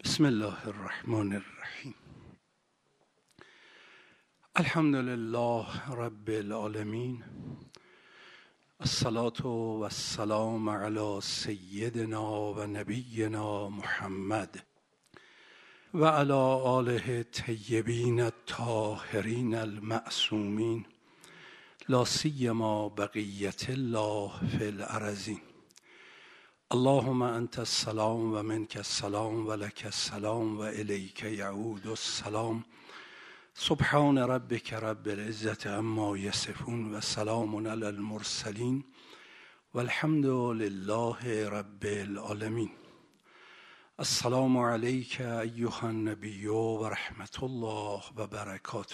بسم الله الرحمن الرحیم. الحمد لله رب العالمین، الصلاة و السلام علی سیدنا و نبینا محمد و علی آله طیبین الطاهرین المعصومین، لا سیما بقیة الله فی الارضین. اللهم انت السلام و منک السلام و لک السلام و الیک یعود السلام. سبحان ربک رب العزة عما یصفون و سلام علی المرسلین و الحمد لله رب العالمین. السلام علیک ایها النبی و رحمت الله و برکاته.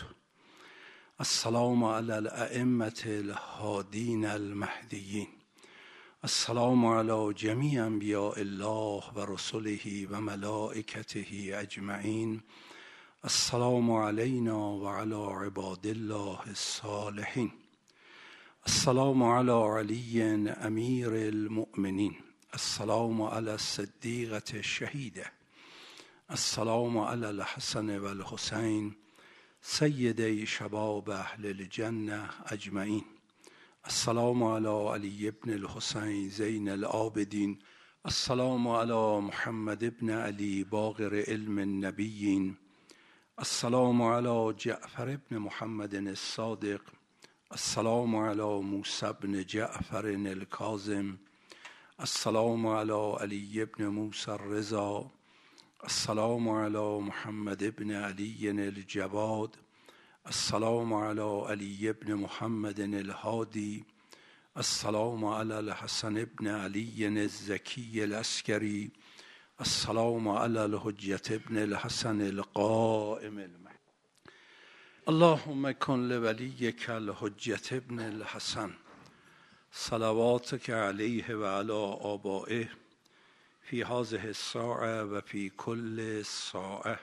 السلام علی الائمة الهادین المهدیین. السلام علی جمیع انبیاء الله و رسله و ملائکته اجمعین. السلام علینا و علی عباد الله الصالحین. السلام علی علی امیر المؤمنین. السلام علی الصدیقة الشهیده. السلام علی الحسن و الحسین سیدی شباب اهل الجنه اجمعین. السلام علی علی ابن الحسین زین العابدین. السلام علی محمد ابن علی باقر علم النبیین. السلام علی جعفر ابن محمد الصادق. السلام علی موسی ابن جعفر الکاظم. السلام علی علی ابن موسی الرضا. السلام علی محمد ابن علی الجواد. السلام علی علی ابن محمد الهادی. السلام علی الحسن ابن علی الزکی العسکری. السلام علی الحجة ابن الحسن القائم المهدی. اللهم کن لولیک الحجة ابن الحسن صلواتک علیه و علی آبائه فی هذه الساعة و فی کل ساعة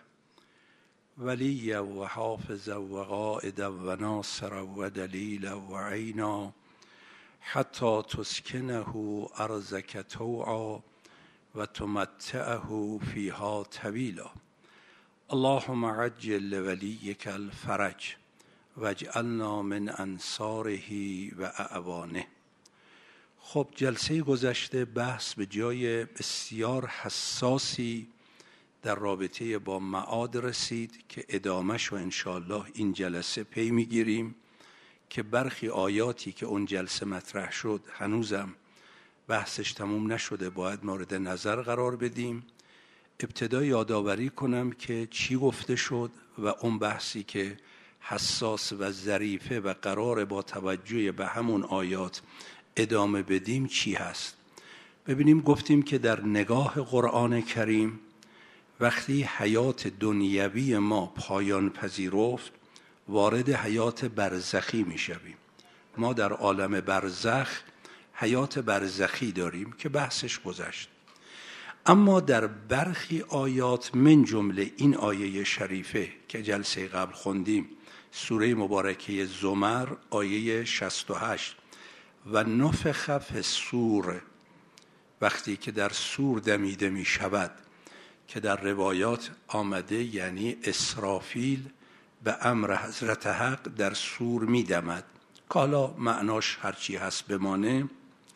ولیا و حافظا و قائدا و ناصرا و دلیلا و عینا حتی تسکنه ارضک طوعا و تمتعه فیها طویلا. اللهم عجل لولیک الفرج واجعلنا من انصاره و اعوانه. خب جلسه گذشته بحث به جای بسیار حساسی در رابطه با معاد رسید که ادامهش و انشاءالله این جلسه پی میگیریم که برخی آیاتی که اون جلسه مطرح شد هنوزم بحثش تموم نشده، باید مورد نظر قرار بدیم. ابتدا یادآوری کنم که چی گفته شد و اون بحثی که حساس و ظریفه و قرار با توجه به همون آیات ادامه بدیم چی هست. ببینیم گفتیم که در نگاه قرآن کریم وقتی حیات دنیوی ما پایان پذیرفت وارد حیات برزخی می شویم. ما در عالم برزخ حیات برزخی داریم که بحثش گذشت. اما در برخی آیات من جمله این آیه شریفه که جلسه قبل خوندیم، سوره مبارکه زمر آیه 68 و نفخ فی الصور، وقتی که در صور دمیده می شود که در روایات آمده یعنی اسرافیل به امر حضرت حق در صور می دمد که حالا معناش هرچی هست بمانه.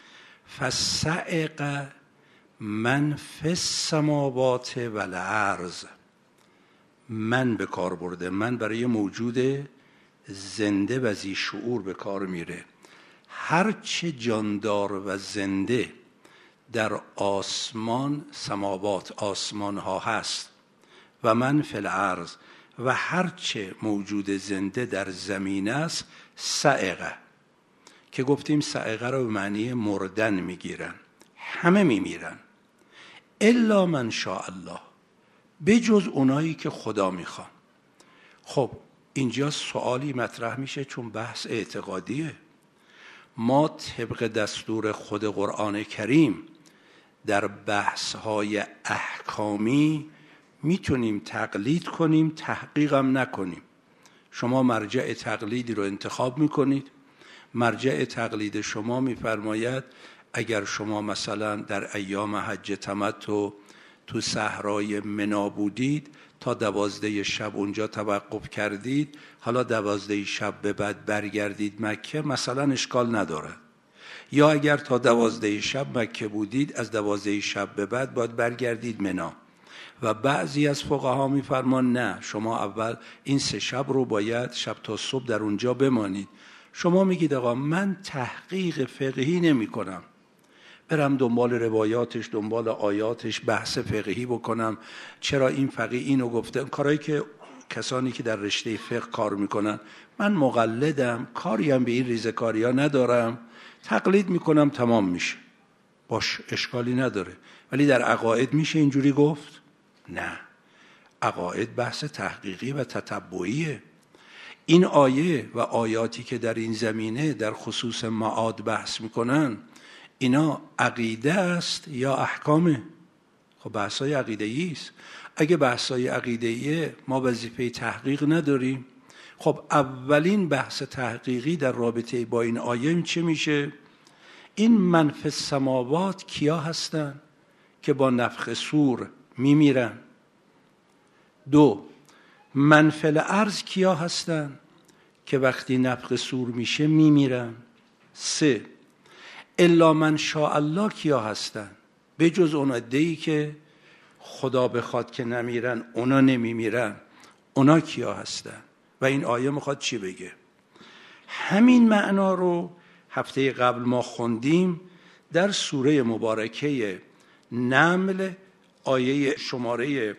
فصعق من فی السماوات و الارض. من به کار برده، من برای موجود زنده و ذی شعور به کار میره. هرچه جاندار و زنده در آسمان، سماوات آسمان ها هست، و من فی الارض، و هرچه موجود زنده در زمین است، صعقه، که گفتیم صعقه رو به معنی مردن میگیرن، همه میمیرن الا من شاء الله، بجز اونایی که خدا میخوان. خب اینجا سوالی مطرح میشه چون بحث اعتقادیه. ما طبق دستور خود قرآن کریم در بحث‌های احکامی میتونیم تقلید کنیم، تحقیقم نکنیم. شما مرجع تقلیدی رو انتخاب میکنید، مرجع تقلید شما میفرماید اگر شما مثلا در ایام حج تمتع تو صحرای منا بودید تا 12 شب اونجا توقف کردید، حالا 12 شب به بعد برگردید مکه، مثلا اشکال نداره. یا اگر تا 12 شب مکه بودید، از 12 شب به بعد باید برگردید منا. و بعضی از فقها میفرمان نه، شما اول این 3 شب رو باید شب تا صبح در اونجا بمانید. شما میگید آقا من تحقیق فقهی نمی کنم، برم دنبال روایاتش، دنبال آیاتش، بحث فقهی بکنم، چرا این فقیه اینو گفته، کارهایی که کسانی که در رشته فقه کار میکنن. من مقلدم، کاری هم به این ریزکاری ها ندارم، تقلید میکنم، تمام میشه، باش، اشکالی نداره. ولی در عقاید میشه اینجوری گفت؟ نه، عقاید بحث تحقیقی و تتبعیه. این آیه و آیاتی که در این زمینه در خصوص معاد بحث میکنن، اینا عقیده است یا احکامه؟ خب بحثای عقیده‌ای است. اگه بحثای عقیده‌ایه ما وظیفه تحقیق نداریم. خب اولین بحث تحقیقی در رابطه با این آیه چه میشه؟ این من فی السماوات کیا هستن که با نفخ صور میمیرن؟ 2 من فی الارض کیا هستن که وقتی نفخ صور میشه میمیرن؟ 3 الا من شاء الله کیا هستن؟ به جز اون عده‌ای که خدا بخواد که نمیرن، اونا نمیمیرن، اونا کیا هستن؟ و این آیه میخواد چی بگه؟ همین معنا رو هفته قبل ما خوندیم در سوره مبارکه نمل، آیه شماره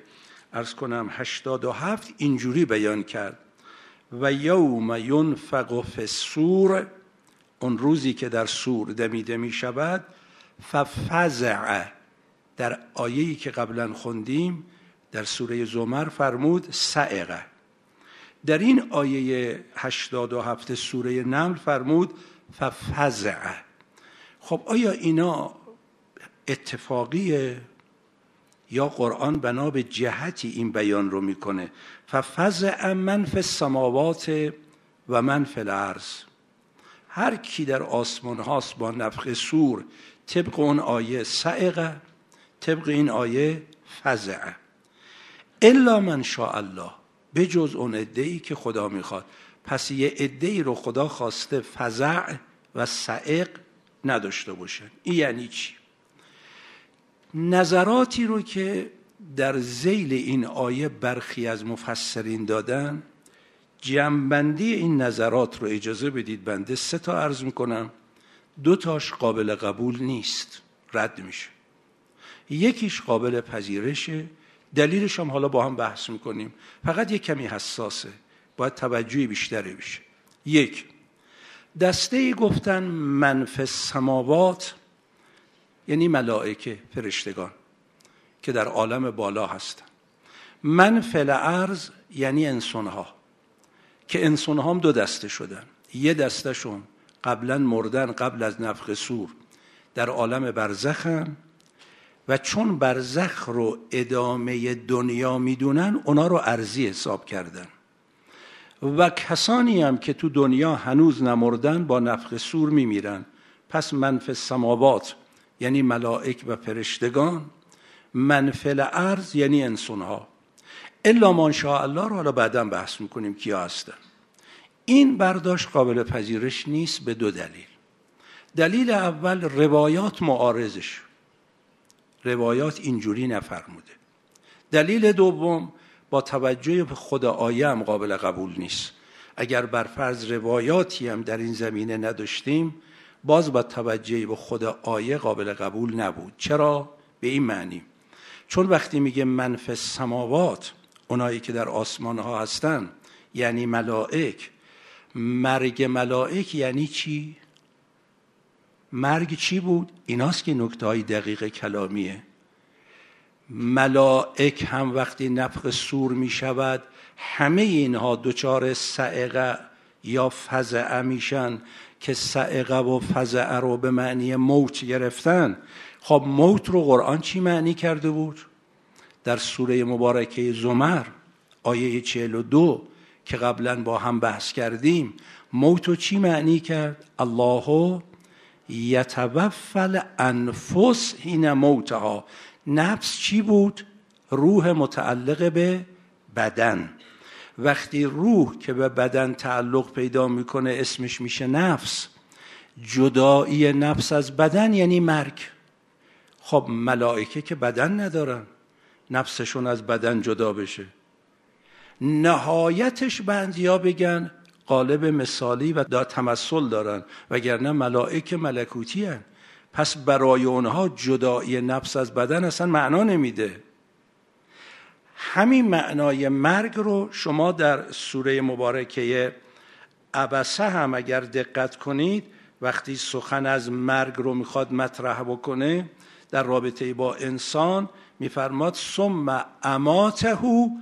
87 اینجوری بیان کرد: و یوم ینفخ فی الصور، اون روزی که در صور دمیده می شود، ففزع، در آیه‌ای که قبلا خوندیم در سوره زمر فرمود صعقه، در این آیه 87 سوره نمل فرمود ففزع. خب آیا اینا اتفاقیه یا قرآن بنا به جهتی این بیان رو میکنه؟ ففزع من فی السماوات و من فی الارض، هر کی در آسمان هاست با نفخ صور، طبق اون آیه صعقه، طبق این آیه فزع. الا من شاء الله، به جز اون عده‌ای که خدا میخواد. پس یه عده‌ای رو خدا خواسته فزع و صعق نداشته باشن. این یعنی چی؟ نظراتی رو که در ذیل این آیه برخی از مفسرین دادن، جمع‌بندی این نظرات رو اجازه بدید بنده 3 تا عرض میکنم. 2 تاش قابل قبول نیست، رد میشه. یکیش قابل پذیرشه، دلیلش هم حالا با هم بحث میکنیم، فقط یک کمی حساسه، باید توجهی بیشتری بشه. 1 دسته‌ای گفتن من فی السماوات یعنی ملائکه، فرشتگان که در عالم بالا هستن. من فی الارض یعنی انسانها، که انسانها هم 2 دسته شدن. یه دستهشون قبلا مردن، قبل از نفخ صور در عالم برزخن و چون برزخ رو ادامه دنیا میدونن، اونا رو ارضی حساب کردن. و کسانی هم که تو دنیا هنوز نمردن با نفخ صور میمیرن. پس من فی السماوات یعنی ملائک و فرشتگان، من فی الارض یعنی انسانها. الا من شاء الله رو حالا بعداً بحث میکنیم کیا هستن. این برداشت قابل پذیرش نیست به 2 دلیل. دلیل اول، روایات معارضش، روایات اینجوری نفرموده. دلیل دوم، با توجه به خود آیه هم قابل قبول نیست. اگر بر فرض روایاتی هم در این زمینه نداشتیم، باز با توجه به خود آیه قابل قبول نبود. چرا؟ به این معنی، چون وقتی میگه من فی السماوات، اونایی که در آسمان ها هستن یعنی ملائک. مرگ ملائک یعنی چی؟ مرگ چی بود؟ ایناست که نکته های دقیق کلامیه. ملائک هم وقتی نفخ صور می شود، همه اینها دچار صعقه یا فزع میشن، که صعقه و فزع رو به معنی موت گرفتن. خب موت رو قرآن چی معنی کرده بود؟ در سوره مبارکه زمر آیه 42 که قبلا با هم بحث کردیم، موت رو چی معنی کرد؟ الله یتوفی الانفس حین موتها، نفس چی بود؟ روح متعلق به بدن. وقتی روح که به بدن تعلق پیدا میکنه اسمش میشه نفس. جدایی نفس از بدن یعنی مرگ. خب ملائکه که بدن ندارن، نفسشون از بدن جدا بشه. نهایتش بعضیا بگن قالب مثالی و تمثل دارن، وگرنه ملائکه ملکوتی هن. پس برای اونها جدایی نفس از بدن اصلا معنا نمیده. همین معنای مرگ رو شما در سوره مبارکه عبسه هم اگر دقت کنید، وقتی سخن از مرگ رو میخواد مطرح بکنه در رابطه با انسان میفرماد ثم اماته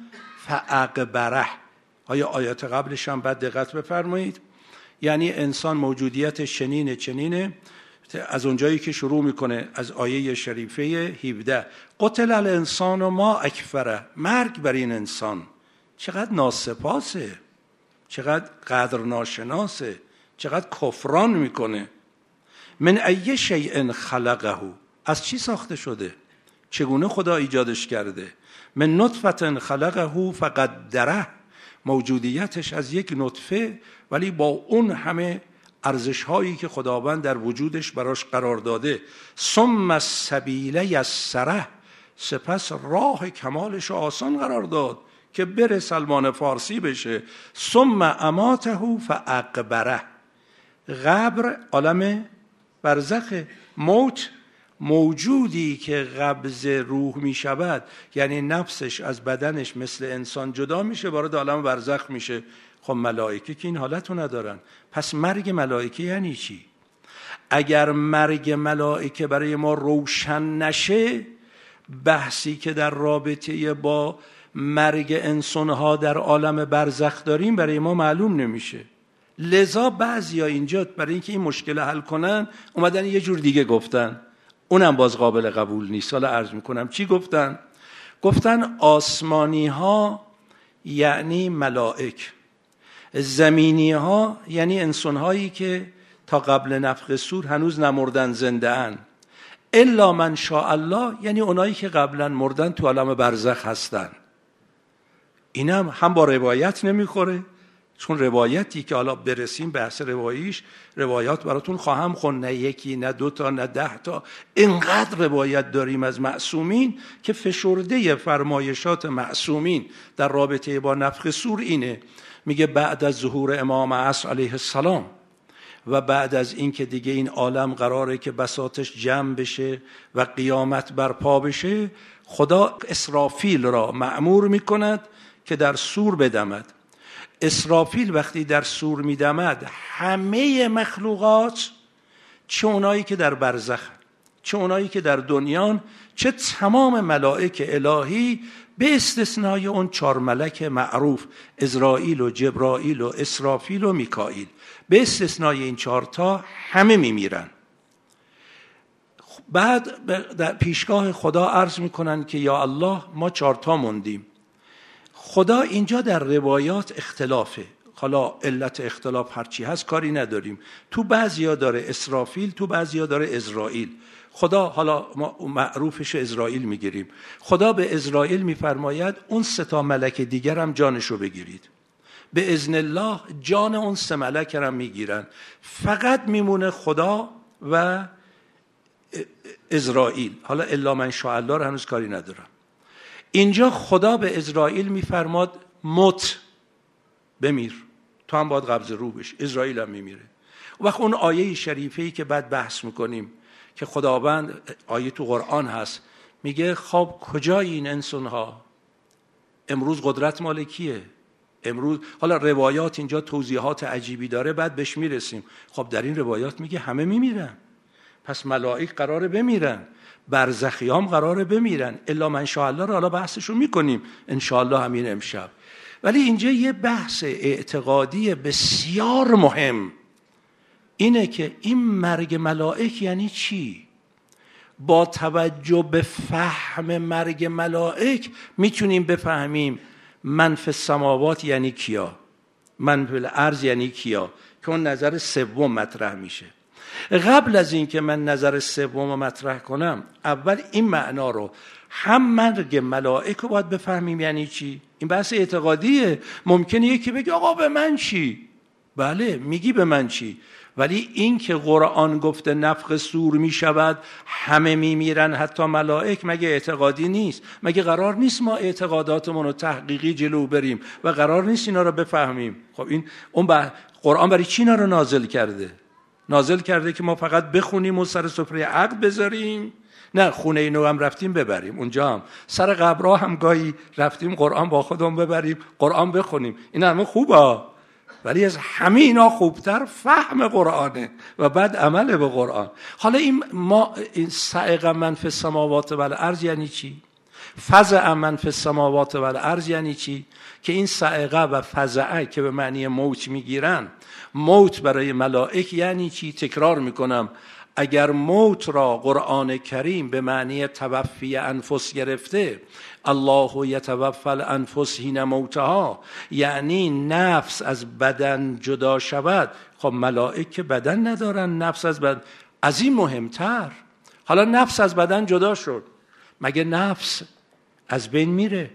فاقبره. آیات قبلش هم بعد دقت بفرمایید. یعنی انسان موجودیت چنینه از اونجایی که شروع میکنه از آیه شریفه 17 قتل الانسان و ما اکفره. مرگ بر این انسان چقدر ناسپاسه، چقدر قدر ناشناسه، چقدر کفران میکنه. من ای شیء خلقه، از چی ساخته شده؟ چگونه خدا ایجادش کرده؟ من نطفه خلقه فقدره، موجودیتش از یک نطفه ولی با اون همه ارزش هایی که خداوند در وجودش براش قرار داده. ثم السبیل یسره، سپس راه کمالش آسان قرار داد که بره سلمان فارسی بشه. ثم اماته فاقبره. قبر عالم برزخ، موت موجودی که قبض روح می شود، یعنی نفسش از بدنش مثل انسان جدا میشه، وارد عالم برزخ میشه. خب ملائکه که این حالت رو ندارن. پس مرگ ملائکه یعنی چی؟ اگر مرگ ملائکه برای ما روشن نشه، بحثی که در رابطه با مرگ انسانها در عالم برزخ داریم برای ما معلوم نمیشه. لذا بعضیا اینجا برای اینکه این مشکل حل کنن اومدن یه جور دیگه گفتن، اونم باز قابل قبول نیست. حالا عرض میکنم چی گفتن. گفتن آسمانی ها یعنی ملائک، زمینی ها یعنی انسان هایی که تا قبل نفخ صور هنوز نمردن، زنده ان. الا من شاء الله یعنی اونایی که قبلا مردن تو عالم برزخ هستن. اینم هم با روایت نمیخوره، چون روایتی که حالا برسیم بحث رواییش، روایات براتون خواهم خوند، نه یکی نه دو تا نه 10 تا، اینقدر روایت داریم از معصومین که فشرده فرمایشات معصومین در رابطه با نفخ صور اینه. میگه بعد از ظهور امام عصر علیه السلام و بعد از این که دیگه این عالم قراره که بساطش جمع بشه و قیامت برپا بشه، خدا اسرافیل را مأمور میکند که در صور بدمد. اسرافیل وقتی در صور میدمد، همه مخلوقات، چه اونایی که در برزخ، چه اونایی که در دنیان، چه تمام ملائک الهی به استثنای اون 4 ملک معروف، عزرائیل و جبرائیل و اسرافیل و میکائیل، به استثنای این 4 تا همه میمیرن. بعد در پیشگاه خدا عرض میکنن که یا الله ما 4 تا موندیم. خدا اینجا در روایات اختلافه، حالا علت اختلاف هرچی هست کاری نداریم. تو بعضیا داره اسرافیل، تو بعضیا داره عزرائیل. خدا حالا ما معروفش عزرائیل میگیریم. خدا به عزرائیل میفرماید اون 3 تا ملک دیگر هم جانشو بگیرید. به اذن الله جان اون 3 ملک هم میگیرن. فقط میمونه خدا و عزرائیل. حالا الا من شاء الله رو هنوز کاری ندارم. اینجا خدا به عزرائیل میفرماد مت، بمیر، تو هم باید قبض روح بشی. عزرائیل هم میمیره. وقت اون آیه شریفه‌ای که بعد بحث میکنیم که خداوند، آیه تو قرآن هست، میگه خب کجای این انسانها؟ امروز قدرت مال کیه؟ امروز حالا روایات اینجا توضیحات عجیبی داره، بعد بهش میرسیم. خب در این روایات میگه همه میمیرن، پس ملائک قراره بمیرن، برزخیام قراره بمیرن. الا من شاء الله رو حالا بحثشو میکنیم ان شاء الله همین امشب. ولی اینجا یه بحث اعتقادی بسیار مهم اینه که این مرگ ملائک یعنی چی؟ با توجه به فهم مرگ ملائک میتونیم بفهمیم من فی السماوات یعنی کیا، من فی الارض یعنی کیا، که اون نظر سوم مطرح میشه. قبل از این که من نظر سوم رو مطرح کنم، اول این معنا رو، هم مرگ ملائک رو باید بفهمیم یعنی چی. این بحث اعتقادیه. ممکنه یکی بگه آقا به من چی؟ بله میگی به من چی، ولی این که قرآن گفته نفخ صور می شود همه می میرن حتی ملائک، مگه اعتقادی نیست؟ مگه قرار نیست ما اعتقاداتمون رو تحقیقی جلو بریم و قرار نیست اینا رو بفهمیم؟ خب این قرآن برای چی اینا رو نازل کرده؟ نازل کرده که ما فقط بخونیم و سر سفره عقل بذاریم؟ نه، خونه اینو هم رفتیم ببریم، اونجا هم سر قبرها هم گاهی رفتیم قرآن با خودمون ببریم، قرآن بخونیم. این همه خوبه، ولی از همه اینا خوبتر فهم قرآنه و بعد عمل به قرآن. حالا این صعق من فی السماوات و الارض یعنی چی؟ فزع من فی السماوات و الارض یعنی چی؟ که این صعقه و فزعه که به معنی موت میگیرن، موت برای ملائک یعنی چی؟ تکرار میکنم، اگر موت را قرآن کریم به معنی توفی انفس گرفته، الله یتوفی الانفس حین موتها، یعنی نفس از بدن جدا شود، خب ملائک بدن ندارن، نفس از بدن. از این مهمتر، حالا نفس از بدن جدا شد، مگه نفس از بین میره؟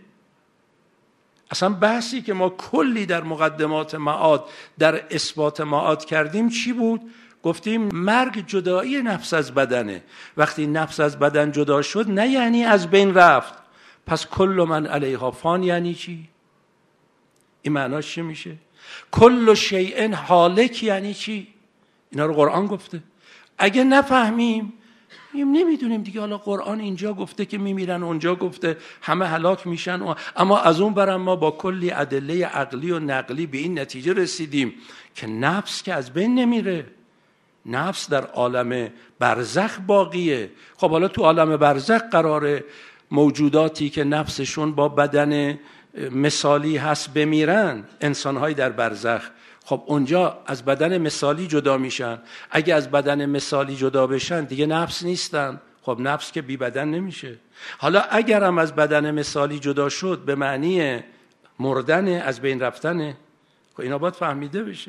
اصلا بحثی که ما کلی در مقدمات معاد در اثبات معاد کردیم چی بود؟ گفتیم مرگ جدایی نفس از بدنه. وقتی نفس از بدن جدا شد نه یعنی از بین رفت، پس کل من علیها فان یعنی چی؟ این معناش چی میشه؟ کل شیء هالک یعنی چی؟ اینا رو قرآن گفته. اگه نفهمیم نمیدونیم دیگه. حالا قرآن اینجا گفته که میمیرن، اونجا گفته همه هلاک میشن، اما از اون برم ما با کلی ادله عقلی و نقلی به این نتیجه رسیدیم که نفس که از بین نمیره، نفس در عالم برزخ باقیه. خب حالا تو عالم برزخ قراره موجوداتی که نفسشون با بدن مثالی هست بمیرن، انسان‌های در برزخ. خب اونجا از بدن مثالی جدا میشن. اگه از بدن مثالی جدا بشن دیگه نفس نیستن. خب نفس که بی بدن نمیشه. حالا اگر هم از بدن مثالی جدا شد به معنی مردن، از بین رفتنه. خب اینا باید فهمیده بشه.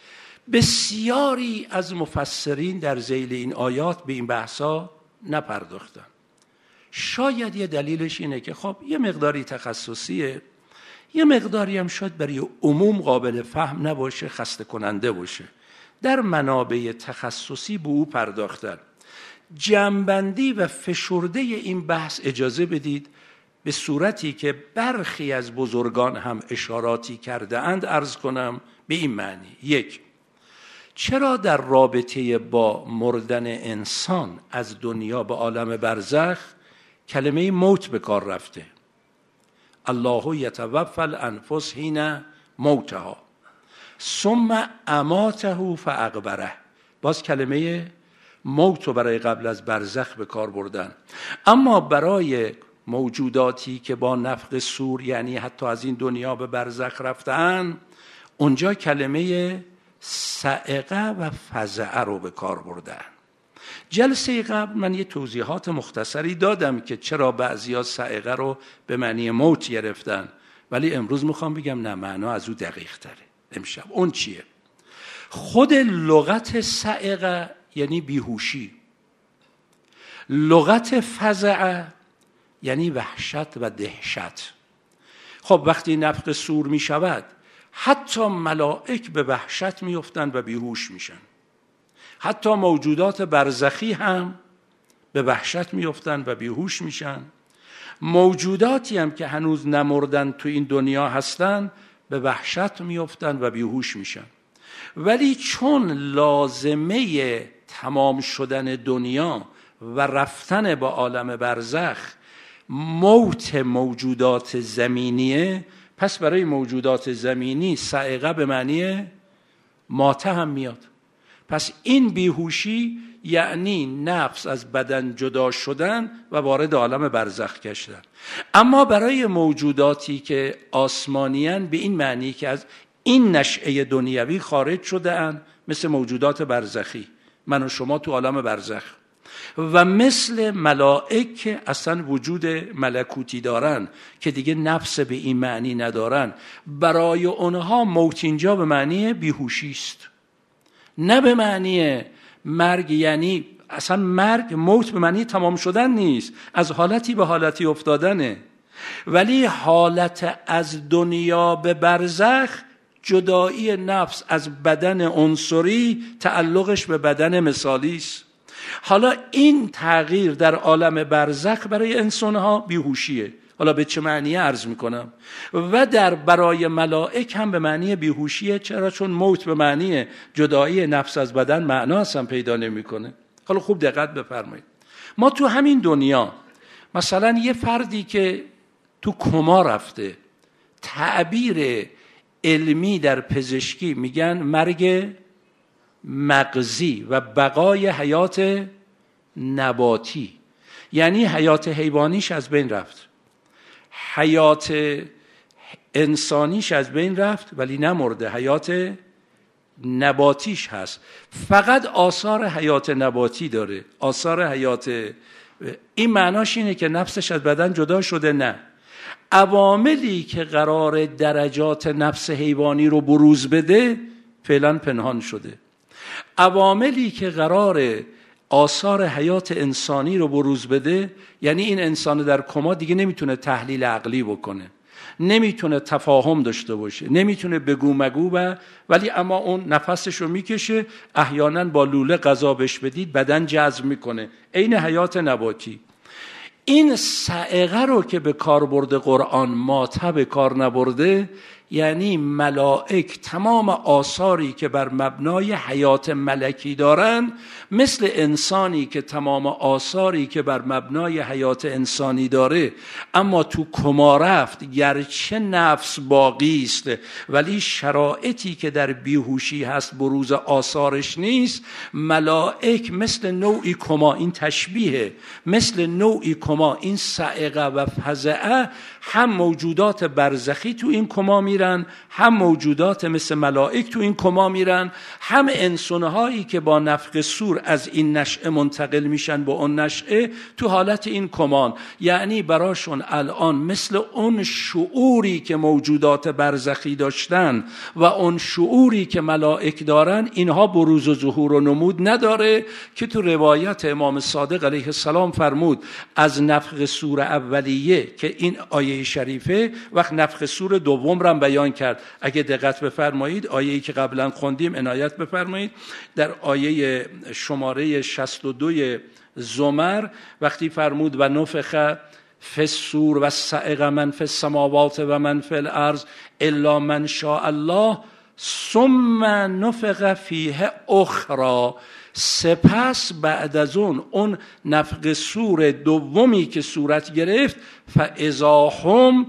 بسیاری از مفسرین در ذیل این آیات به این بحثا نپرداختن. شاید یه دلیلش اینه که خب یه مقداری تخصصیه، یه مقداری هم شاید برای عموم قابل فهم نباشه، خسته کننده باشه. در منابع تخصصی به او پرداختن. جمع‌بندی و فشرده این بحث اجازه بدید به صورتی که برخی از بزرگان هم اشاراتی کرده اند عرض کنم به این معنی. یک، چرا در رابطه با مردن انسان از دنیا به عالم برزخ کلمه موت به کار رفته؟ الله یتوفی الانفس حین موتها ثم اماته فاقبره. باز کلمه موت رو برای قبل از برزخ به کار بردن. اما برای موجوداتی که با نفخ صور یعنی حتی از این دنیا به برزخ رفتن، اونجا کلمه صعقه و فزعه رو به کار بردن. جلسه قبل من یه توضیحات مختصری دادم که چرا بعضیا صعقه رو به معنی موت گرفتن، ولی امروز میخوام بگم نه، معنا از او دقیق تره. امشب اون چیه؟ خود لغت صعقه یعنی بیهوشی، لغت فزعه یعنی وحشت و دهشت. خب وقتی نفخ صور می شود حتی ملائک به وحشت می افتند و بیهوش میشن، حتی موجودات برزخی هم به وحشت می افتند و بیهوش میشن. موجوداتی هم که هنوز نمردن تو این دنیا هستن به وحشت می افتند و بیهوش میشن. ولی چون لازمه تمام شدن دنیا و رفتن با عالم برزخ موت موجودات زمینیه، پس برای موجودات زمینی صعقه به معنی ماته هم میاد. پس این بیهوشی یعنی نفس از بدن جدا شدن و وارد عالم برزخ گشتن. اما برای موجوداتی که آسمانیان به این معنی که از این نشأه دنیوی خارج شده اند، مثل موجودات برزخی، من و شما تو عالم برزخ، و مثل ملائک که اصلا وجود ملکوتی دارن که دیگه نفس به این معنی ندارن، برای اونها موت اینجا به معنی بیهوشی است، نه به معنی مرگ یعنی اصلا مرگ، موت به معنی تمام شدن نیست، از حالتی به حالتی افتادنه. ولی حالت از دنیا به برزخ، جدایی نفس از بدن عنصری، تعلقش به بدن مثالی است. حالا این تغییر در عالم برزخ برای انسان‌ها بیهوشیه. حالا به چه معنی عرض میکنم. و برای ملائک هم به معنی بیهوشیه. چرا؟ چون موت به معنی جدایی نفس از بدن معنا اصلا پیدا نمیکنه. حالا خوب دقت بفرمایید. ما تو همین دنیا مثلا یه فردی که تو کما رفته، تعبیر علمی در پزشکی میگن مرگ مغزی و بقای حیات نباتی، یعنی حیات حیوانیش از بین رفت، حیات انسانیش از بین رفت ولی نمرده، حیات نباتیش هست، فقط آثار حیات نباتی داره، آثار حیات. این معناش اینه که نفسش از بدن جدا شده؟ نه. عواملی که قرار درجات نفس حیوانی رو بروز بده فعلا پنهان شده. عواملی که قرار آثار حیات انسانی رو بروز بده، یعنی این انسان در کما دیگه نمیتونه تحلیل عقلی بکنه، نمیتونه تفاهم داشته باشه، نمیتونه بگو مگو، ولی اما اون نفسش رو میکشه، احیانا با لوله غذا بهش بدید بدن جذب میکنه، عین حیات نباتی. این صاعقه رو که به کار برده قرآن ما به کار نبرده، یعنی ملائک تمام آثاری که بر مبنای حیات ملکی دارن، مثل انسانی که تمام آثاری که بر مبنای حیات انسانی داره، اما تو کما رفت، گرچه نفس باقی است ولی شرایطی که در بیهوشی هست بروز آثارش نیست. ملائک مثل نوعی کما، این تشبیه، مثل نوعی کما، این صاعقه و فزعه، هم موجودات برزخی تو این کما میرن، هم موجودات مثل ملائک تو این کما میرن، هم انسانهایی که با نفخ صور از این نشأه منتقل میشن با اون نشأه تو حالت این کمان. یعنی براشون الان مثل اون شعوری که موجودات برزخی داشتن و اون شعوری که ملائک دارن، اینها بروز و ظهور و نمود نداره، که تو روایت امام صادق علیه السلام فرمود از نفخ صور اولیه که این آیه شریفه، وقت نفخ صور دوم را بیان کرد. اگه دقت بفرمایید آیه‌ای که قبلا خوندیم عنایت بفرمایید، در آیه شماره 62 زمر وقتی فرمود و نفخ فی الصور و صعق من فی السماوات و من فی الارض الا من شاء الله ثم نفخ فیه اخری، سپس بعد از اون نفخ صور دومی که صورت گرفت، فاذا هم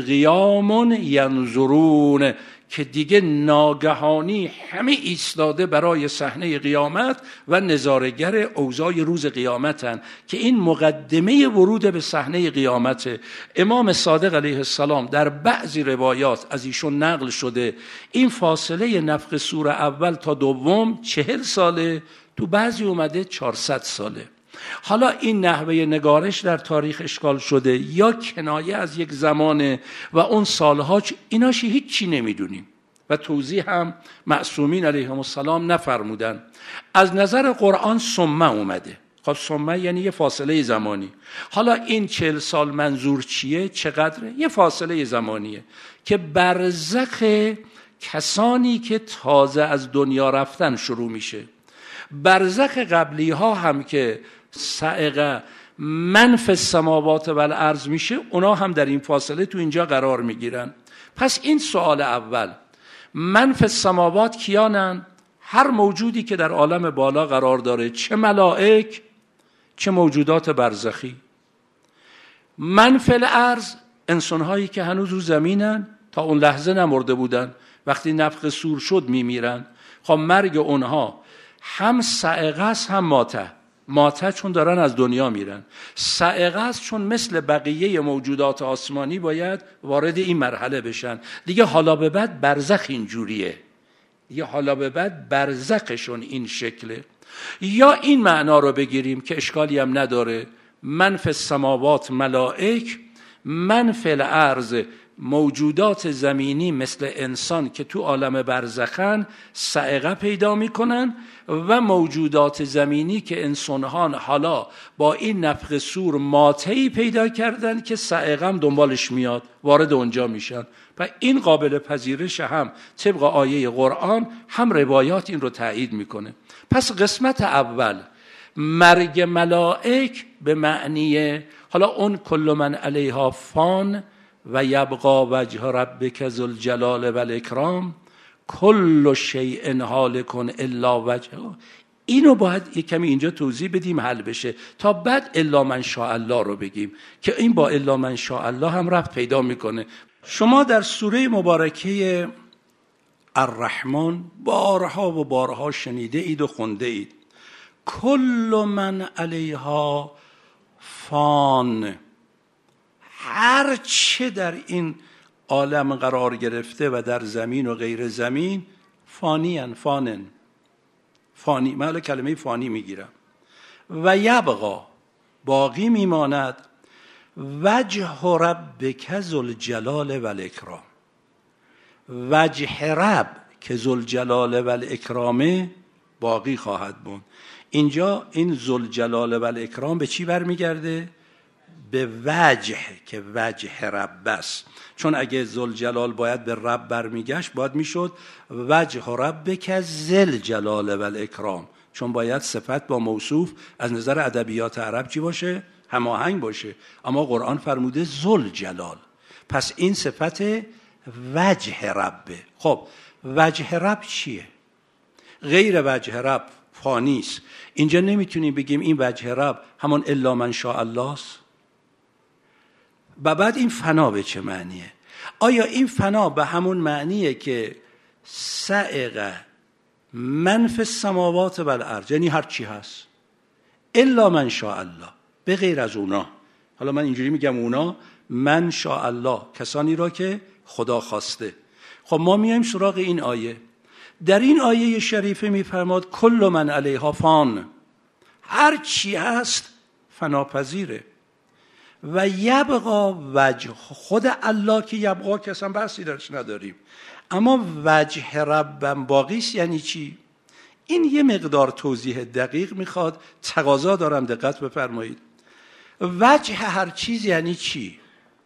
قیام ینظرون، که دیگه ناگهانی همه ایستاده برای صحنه قیامت و نظارگر اوضاع روز قیامتن، که این مقدمه ورود به صحنه قیامته. امام صادق علیه السلام در بعضی روایات از ایشون نقل شده این فاصله نفخ صور اول تا دوم 40 ساله، تو بعضی اومده 400 ساله. حالا این نحوه نگارش در تاریخ اشکال شده یا کنایه از یک زمانه و اون سالها ایناش هیچی نمیدونیم و توضیح هم معصومین علیهم السلام نفرمودن. از نظر قرآن سمه اومده. خب سمه یعنی یه فاصله زمانی. حالا این 40 سال منظور چیه؟ چقدره؟ یه فاصله زمانیه که برزخ کسانی که تازه از دنیا رفتن شروع میشه. برزخ قبلی ها هم که صاعقه من فی السماوات و الارض میشه، اونا هم در این فاصله تو اینجا قرار میگیرن. پس این سوال اول، من فی السماوات کیانن؟ هر موجودی که در عالم بالا قرار داره، چه ملائک چه موجودات برزخی. من فی الارض، انسانهایی که هنوز رو زمینن، تا اون لحظه نمرده بودن، وقتی نفخ صور شد میمیرن. خب مرگ اونها هم صاعقه است هم ماته چون دارن از دنیا میرن، صاعقه است چون مثل بقیه موجودات آسمانی باید وارد این مرحله بشن. دیگه حالا به بعد برزخ اینجوریه، دیگه حالا به بعد برزخشون این شکله. یا این معنا رو بگیریم که اشکالی هم نداره، من فی السماوات ملائک، من فی الارض موجودات زمینی مثل انسان که تو عالم برزخن صاعقه پیدا میکنن و موجودات زمینی که انسان‌ها حالا با این نفخ صور ماته‌ای پیدا کردن که صاعقه هم دنبالش میاد، وارد اونجا میشن. و این قابل پذیرش هم طبق آیه قرآن هم روایات این رو تایید میکنه. پس قسمت اول مرگ ملائک به معنی حالا اون کل من علیها فان و یبقا وجه ربک ذو الجلال و الاکرام کل شیء هالک الا وجهه، اینو باید یک کمی اینجا توضیح بدیم حل بشه تا بعد الا من شاء الله رو بگیم که این با الا من شاء الله هم ربط پیدا میکنه. شما در سوره مبارکه الرحمن بارها و بارها شنیده اید و خونده اید کل من علیها فان، هر چه در این عالم قرار گرفته و در زمین و غیر زمین فانی من کلمه فانی میگیرم و یبقا باقی میماند وجه ربک ذو الجلال و الاکرام، وجه رب که ذو الجلال و الاکرام باقی خواهد بود. اینجا این ذو الجلال و الاکرام به چی برمیگرده؟ به وجه که وجه رب است، چون اگه ذوالجلال باید به رب برمیگشت باید میشد وجه ربک ذل جلال و الاکرام، چون باید صفت با موصوف از نظر ادبیات عرب چی باشه؟ هماهنگ باشه. اما قرآن فرموده ذوالجلال، پس این صفت وجه ربه. خب وجه رب چیه؟ غیر وجه رب فانیست. اینجا نمیتونیم بگیم این وجه رب همون الا من شاء الله است. و بعد این فنا به چه معنیه؟ آیا این فنا به همون معنیه که صاعقه من فی السماوات و الارض، یعنی هر چی هست الا من شاء الله، به غیر از اونا؟ حالا من اینجوری میگم اونا، من شاء الله کسانی را که خدا خواسته. خب ما میایم سراغ این آیه. در این آیه شریفه میفرماد کل من علیها فان، هر چی هست فناپذیره. و یبقا وجه، خود الله که یبقا که اصلا بحثی درش نداریم، اما وجه ربم باقیست یعنی چی؟ این یه مقدار توضیح دقیق میخواد، تقاضا دارم دقت بفرمایید. وجه هر چیز یعنی چی؟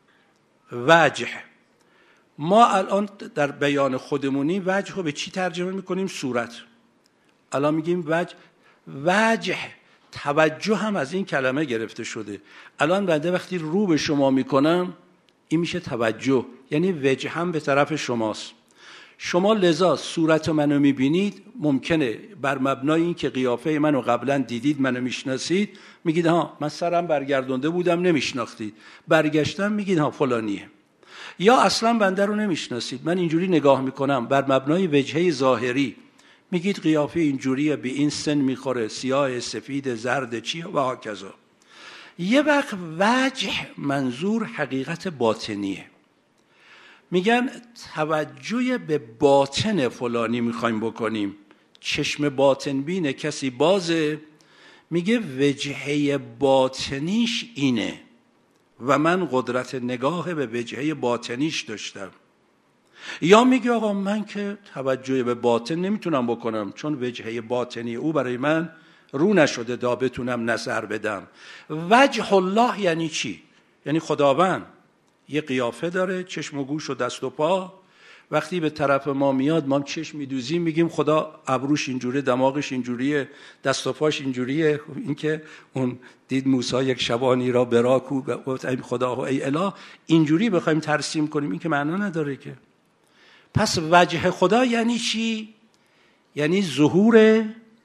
وجه، ما الان در بیان خودمونی وجه رو به چی ترجمه میکنیم؟ صورت. الان میگیم وجه توجه هم از این کلمه گرفته شده. الان بنده وقتی رو به شما میکنم این میشه توجه، یعنی وجه هم به طرف شماست. شما لذا صورت منو میبینید، ممکنه بر مبنای این که قیافه منو قبلا دیدید منو میشناسید میگید ها من سرم برگردونده بودم نمیشناختید، برگشتم میگید ها فلانیه. یا اصلا بنده رو نمیشناسید، من اینجوری نگاه میکنم بر مبنای وجهه ظاهری میگید قیافه اینجوریه، به این سن میخوره، سیاه سفید زرد چی و هاکذا. یه وقت وجه منظور حقیقت باطنیه، میگن توجه به باطن فلانی میخوایم بکنیم، چشم باطن بین کسی بازه، میگه وجهه باطنیش اینه و من قدرت نگاه به وجهه باطنیش داشتم. یا میگه آقا من که توجه به باطن نمیتونم بکنم چون وجهه باطنی او برای من رو نشده تا بتونم نظر بدم. وجه الله یعنی چی؟ یعنی خداوند یه قیافه داره، چشم و گوش و دست و پا، وقتی به طرف ما میاد ما چشم میدوزیم میگیم خدا ابروش اینجوریه، دماغش اینجوریه، دست و پاش اینجوریه. این که اون دید موسی یک شبانی را براکو گفت ای خدا و ای اله، اینجوری بخوایم ترسیم کنیم این که معنا نداره که. پس وجه خدا یعنی چی؟ یعنی ظهور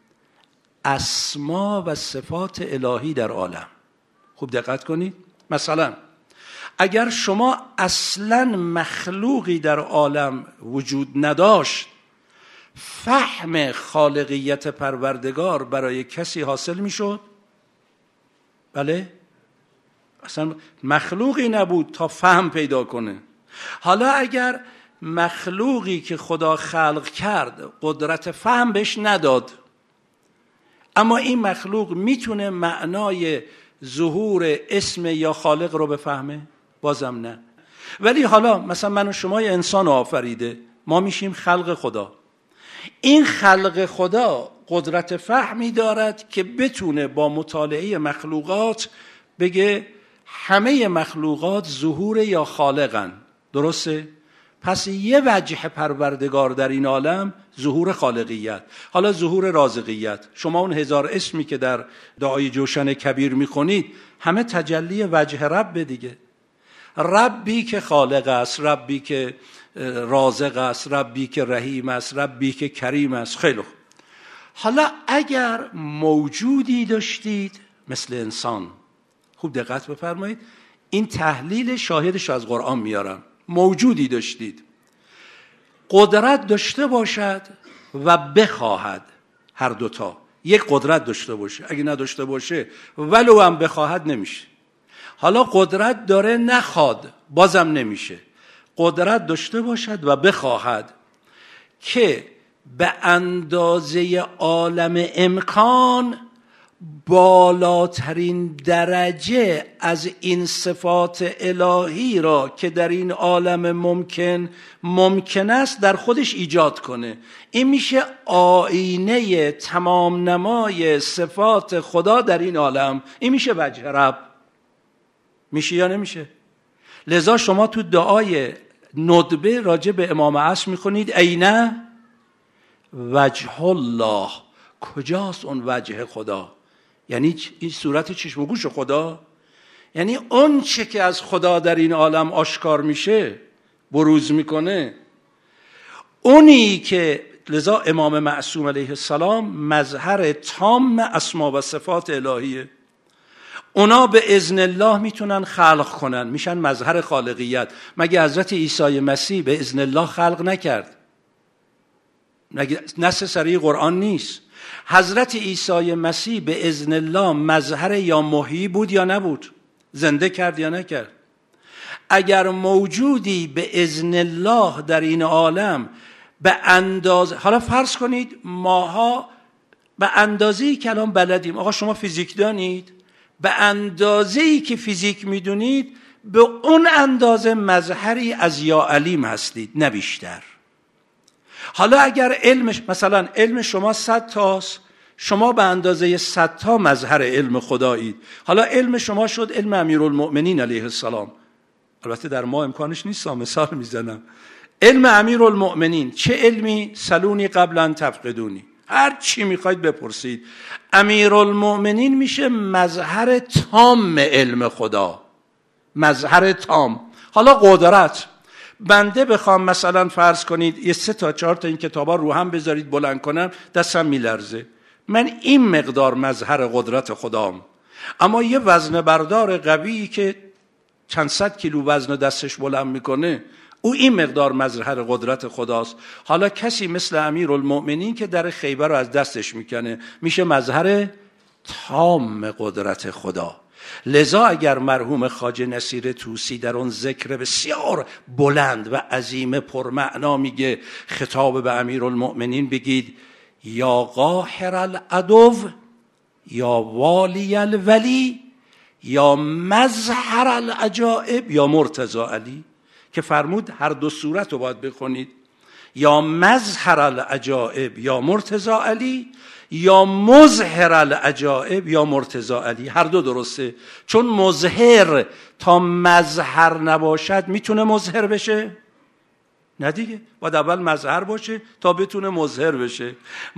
اسما و صفات الهی در عالم. خوب دقت کنید. مثلا اگر شما اصلا مخلوقی در عالم وجود نداشت، فهم خالقیت پروردگار برای کسی حاصل میشد؟ بله؟ اصلا مخلوقی نبود تا فهم پیدا کنه. حالا اگر مخلوقی که خدا خلق کرد قدرت فهم بهش نداد، اما این مخلوق میتونه معنای ظهور اسم یا خالق رو بفهمه؟ بازم نه. ولی حالا مثلا من و شما یه انسان آفریده، ما میشیم خلق خدا. این خلق خدا قدرت فهمی دارد که بتونه با مطالعه مخلوقات بگه همه مخلوقات ظهور یا خالقن. درسته؟ پس یه وجه پروردگار در این عالم ظهور خالقیت، حالا ظهور رازقیت. شما اون 1000 اسمی که در دعای جوشن کبیر میخونید همه تجلی وجه رب دیگه. ربی که خالق است، ربی که رازق است، ربی که رحیم است، ربی که کریم است. خیلی خوب. حالا اگر موجودی داشتید مثل انسان، خوب دقت بفرمایید، این تحلیل شاهدش از قرآن میارم. موجودی داشتید قدرت داشته باشد و بخواهد، هر دوتا، یک قدرت داشته باشه، اگه نداشته باشه ولو هم بخواهد نمیشه. حالا قدرت داره نخواد بازم نمیشه. قدرت داشته باشد و بخواهد که به اندازه عالم امکان بالاترین درجه از این صفات الهی را که در این عالم ممکن است در خودش ایجاد کنه. این میشه آینه تمام نمای صفات خدا در این عالم. این میشه وجه رب. میشه یا نمیشه؟ لذا شما تو دعای ندبه راجع به امام عصر میخونید اینه وجه الله، کجاست اون وجه خدا؟ یعنی این صورت چشم و گوش خدا، یعنی اون چه که از خدا در این عالم آشکار میشه، بروز میکنه، اونی که لذا امام معصوم علیه السلام مظهر تام اسما و صفات الهیه. اونا به اذن الله میتونن خلق کنن، میشن مظهر خالقیت. مگه حضرت عیسی مسیح به اذن الله خلق نکرد؟ مگه نص صریح قرآن نیست؟ حضرت عیسی مسیح به اذن الله مظهر یا محیی بود یا نبود؟ زنده کرد یا نکرد؟ اگر موجودی به اذن الله در این عالم به اندازه، حالا فرض کنید ماها به اندازه‌ای که الان بلدیم، آقا شما فیزیک دانید، به اندازه‌ای که فیزیک میدونید به اون اندازه مظهری از یا علیم هستید، نه بیشتر. حالا اگر علمش، مثلا علم شما 100 تاست، شما به اندازه 100 تا مظهر علم خدایید. حالا علم شما شد علم امیرالمؤمنین علیه السلام. البته در ما امکانش نیست، مثال میزنم. علم امیرالمؤمنین چه علمی؟ سلونی قبل ان تفقدونی، هر چی میخواید بپرسید. امیرالمؤمنین میشه مظهر تام علم خدا، مظهر تام. حالا قدرت، بنده بخوام مثلا فرض کنید یه 3 تا 4 تا این کتابا رو هم بذارید بلند کنم دستم میلرزه. من این مقدار مظهر قدرت خدام. اما یه وزن بردار قوی که چند صد کیلو وزن دستش بلند میکنه، او این مقدار مظهر قدرت خداست. حالا کسی مثل امیرالمؤمنین که در خیبر رو از دستش میکنه، میشه مظهر تام قدرت خدا. لذا اگر مرحوم خواجه نصیر طوسی در اون ذکر بسیار بلند و عظیم پرمعنا میگه خطاب به امیرالمؤمنین بگید یا قاهر العدو یا والی الولی یا مظهر العجائب یا مرتضی علی، که فرمود هر دو صورت رو باید بخونید، یا مظهر العجائب یا مرتضی علی یا مظهر العجائب یا مرتضی علی. هر دو درسته، چون مظهر تا مظهر نباشد میتونه مظهر بشه؟ نه دیگه، باید اول مظهر باشه تا بتونه مظهر بشه.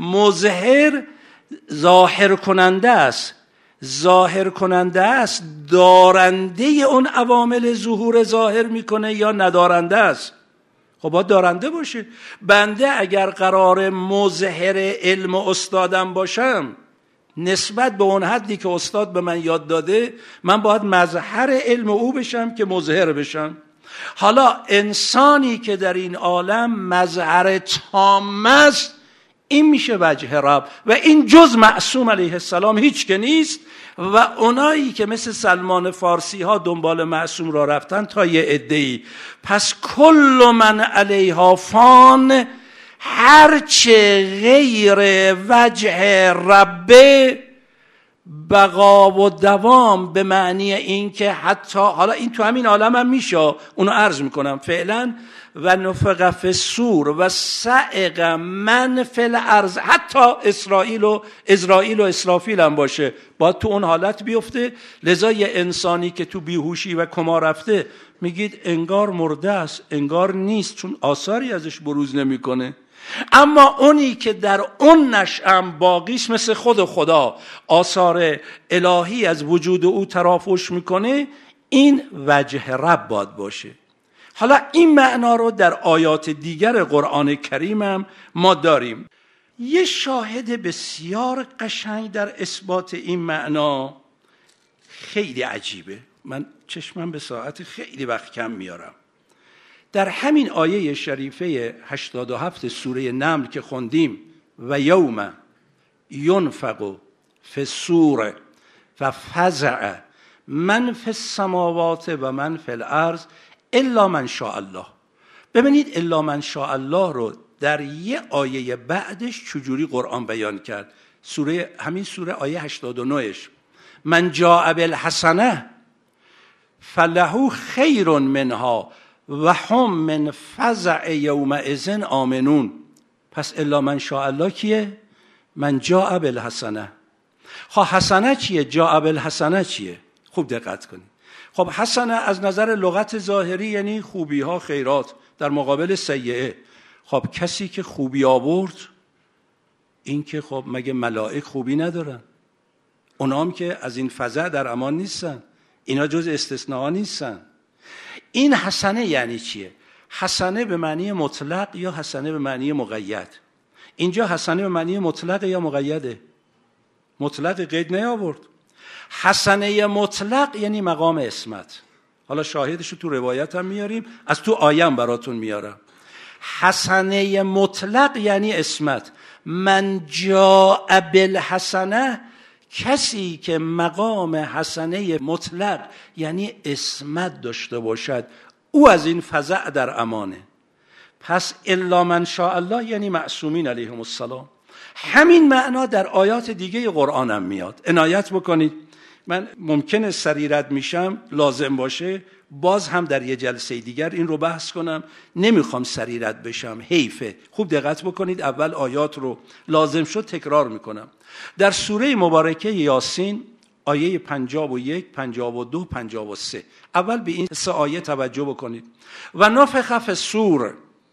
مظهر ظاهر کننده است، ظاهر کننده است، دارنده اون عوامل ظهور ظاهر میکنه یا ندارنده است؟ خب باید دارنده باشه. بنده اگر قرار مظهر علم استادم باشم، نسبت به اون حدی که استاد به من یاد داده، من باید مظهر علم او بشم که مظهر بشم. حالا انسانی که در این عالم مظهر تام است، این میشه وجه رب، و این جز معصوم علیه السلام هیچ که نیست. و اونایی که مثل سلمان فارسی ها دنبال معصوم را رفتن تا یه عده‌ای. پس کل من علیها فان، هرچه غیر وجه رب بقا و دوام به معنی این که حتی حالا این تو همین عالم هم میشه، اونو عرض میکنم فعلا. و نفخ فی الصور و صعق من فی الارض، حتی اسرائیل و اسرافیل هم باشه باید تو اون حالت بیفته. لذا یه انسانی که تو بیهوشی و کما رفته میگید انگار مرده است، انگار نیست، چون آثاری ازش بروز نمیکنه. اما اونی که در اون نشأم باقیش مثل خود خدا آثار الهی از وجود او ترافش میکنه، این وجه رب باید باشه. حالا این معنا رو در آیات دیگر قرآن کریم هم ما داریم. یه شاهد بسیار قشنگ در اثبات این معنا خیلی عجیبه. من چشمم به ساعت خیلی وقت کم میارم. در همین آیه شریفه 87 سوره نمل که خوندیم و یوم ینفخ فی الصور و فزع من فی السماوات و من فی الارض الا من شاء الله. ببینید الا من شاء الله رو در یه آیه بعدش چجوری قرآن بیان کرد. همین سوره آیه 89ش من جاء بالحسنه فله خیر منها و هم من فزع یومئذ آمنون. پس الا من شاء الله کیه؟ من جاء بالحسنه. خب حسنه چیه؟ جاء بالحسنه چیه؟ خوب دقت کنید. خب حسنه از نظر لغت ظاهری یعنی خوبی ها، خیرات، در مقابل سیئه. خب کسی که خوبی آورد، این که خب مگه ملائک خوبی ندارن؟ اونام که از این فزع در امان نیستن، اینا جز استثناء نیستن. این حسنه یعنی چیه؟ حسنه به معنی مطلق یا حسنه به معنی مقید؟ اینجا حسنه به معنی مطلق یا مقیده؟ مطلق، قید نیاورد. حسنه مطلق یعنی مقام عصمت. حالا شاهدشو تو روایت هم میاریم، از تو آیم براتون میارم. حسنه مطلق یعنی عصمت. من جاء بالحسنه، کسی که مقام حسنه مطلق یعنی عصمت داشته باشد، او از این فزع در امانه. پس الا من شاء الله یعنی معصومین علیهم السلام. همین معنا در آیات دیگه قرآن هم میاد. عنایت بکنید. من ممکنه سریع رد میشم، لازم باشه باز هم در یه جلسه دیگر این رو بحث کنم. نمیخوام سریع رد بشم، حیفه. خوب دقت بکنید. اول آیات رو لازم شد تکرار میکنم. در سوره مبارکه یاسین آیه 51، 52، 53 اول به این سه آیه توجه بکنید. و نفخ فی الصور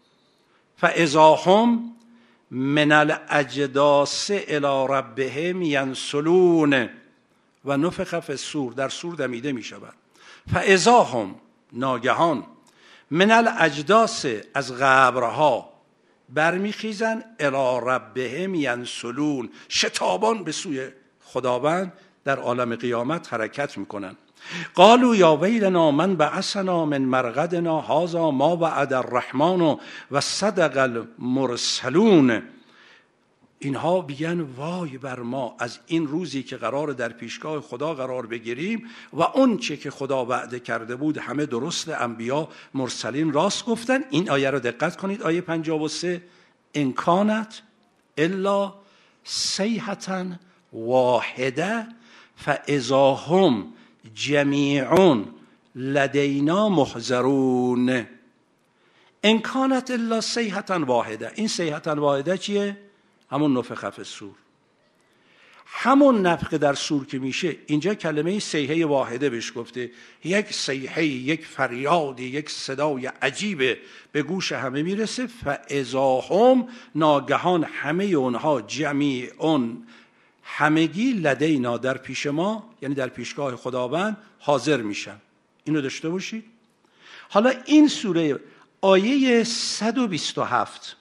فاذا هم من الاجداث الی ربهم ینسلون. و نفخ فی الصور، در صور دمیده می شود. فاذا هم، ناگهان، من الاجداث، از قبرها برمیخیزن، الی ربهم ینسلون، شتابان به سوی خداوند در عالم قیامت حرکت میکنن. قالوا یا ویلنا من بعثنا من مرقدنا هذا ما وعد الرحمن و صدق المرسلون. اینها میگن وای بر ما از این روزی که قرار در پیشگاه خدا قرار بگیریم و اون چه که خدا وعده کرده بود همه درست، انبیا مرسلین راست گفتن. این آیه رو دقت کنید، آیه 53 ان کانت الا صیحة واحده فاذا هم جمیع لدینا محضرون. ان کانت الا صیحة واحده. این صیحة واحده چیه؟ همون نفخ فی الصور. همون نفخ در صور که میشه، اینجا کلمه صیحه واحده بهش گفته. یک صیحه، یک فریاد، یک صدای عجیبه به گوش همه میرسه. فاذا هم، ناگهان همه اونها، جمیعون، همگی، لدینا، در پیش ما، یعنی در پیشگاه خداوند حاضر میشن. اینو داشته باشید. حالا این سوره آیه 127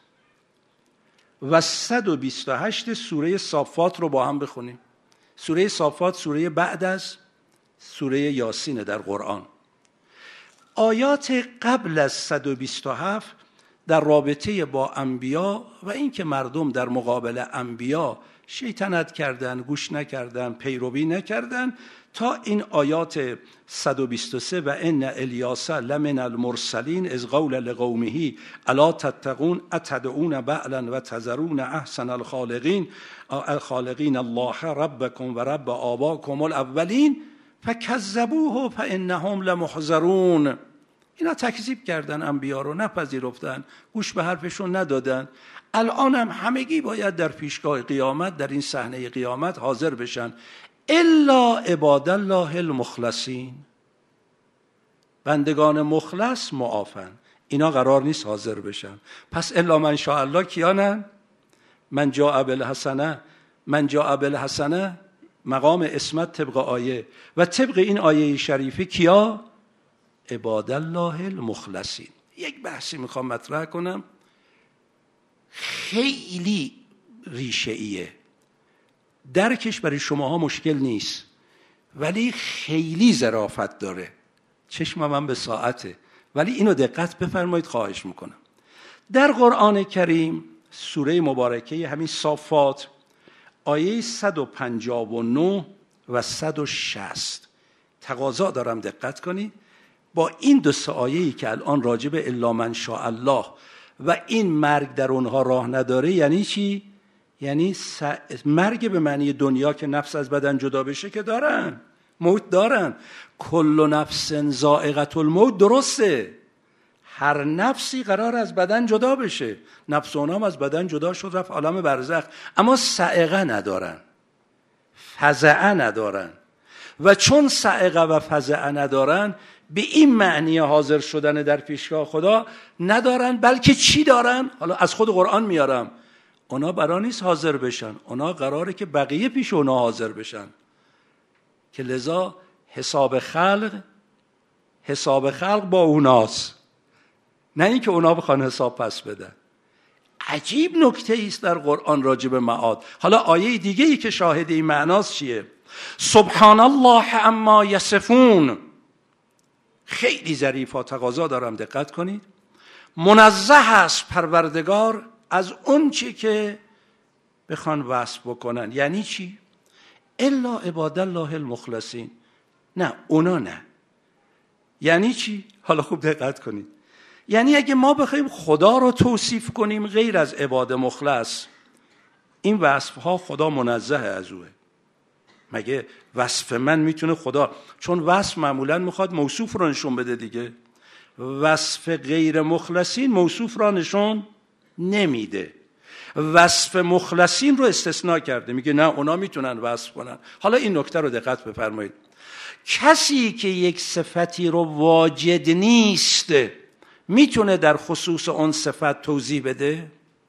و 128 سوره صافات رو با هم بخونیم. سوره صافات سوره بعد از سوره یاسین در قرآن. آیات قبل از 127 در رابطه با انبیا و اینکه مردم در مقابل انبیا شیطنت کردن، گوش نکردن، پیروی نکردن تا این آیات 123 و ان الیاس لمن المرسلین اذ قول لقومه الا تتقون اتدعون بعلا و تذرون احسن الخالقین الله ربکم و رب آباکم الاولین فکذبوه فانهم لمحضرون. اینا تکذیب کردن انبیا رو، نپذیرفتن، گوش به حرفشون ندادن. الان هم همگی باید در پیشگاه قیامت، در این صحنه قیامت حاضر بشن، الا عباد الله المخلصین. بندگان مخلص معافن، اینا قرار نیست حاضر بشن. پس الا من شاء الله کیانن؟ من جاء بالحسنه مقام اسمت طبق آیه و طبق این آیه شریفه کیا؟ عباد الله المخلصین. یک بحثی میخوام مطرح کنم، خیلی ریشه‌ایه، درکش برای شماها مشکل نیست ولی خیلی ظرافت داره. چشم من به ساعته ولی اینو دقت بفرمایید خواهش میکنم. در قرآن کریم سوره مبارکه همین صافات آیه 159 و 160 تقاضا دارم دقت کنید. با این دو سه آیه‌ای که الان راجع به الا من شاء الله و این مرگ در اونها راه نداره یعنی چی؟ یعنی مرگ به معنی دنیا که نفس از بدن جدا بشه که دارن، موت دارن. کل نفس ذائقة الموت، درسته، هر نفسی قرار از بدن جدا بشه. نفس اونام از بدن جدا شد رفت عالم برزخ، اما صاعقه ندارن، فزعه ندارن. و چون صاعقه و فزعه ندارن به این معنی حاضر شدن در پیشگاه خدا ندارن، بلکه چی دارن؟ حالا از خود قرآن میارم، اونا برای نیست حاضر بشن، اونا قراره که بقیه پیش اونا حاضر بشن، که لذا حساب خلق با اوناست، نه اینکه اونا بخوان حساب پس بدن. عجیب نکته است در قرآن راجع به معاد. حالا آیه دیگه ای که شاهد این معناست چیه؟ سبحان الله عما یصفون. خیلی ظریفا، تقاضا دارم دقت کنید. منزه است پروردگار از اون چی که بخوان وصف بکنن. یعنی چی؟ الا عباد الله المخلصین. نه اونا نه. یعنی چی؟ حالا خوب دقت کنید. یعنی اگه ما بخوایم خدا رو توصیف کنیم غیر از عباد مخلص، این وصف ها خدا منزه از اوه. مگه وصف من میتونه خدا، چون وصف معمولا میخواد موصوف رو نشون بده دیگه، وصف غیر مخلصین موصوف را نشون نمیده، وصف مخلصین رو استثناء کرده، میگه نه اونا میتونن وصف کنن. حالا این نکته رو دقت بفرمایید. کسی که یک صفتی رو واجد نیست میتونه در خصوص اون صفت توضیح بده؟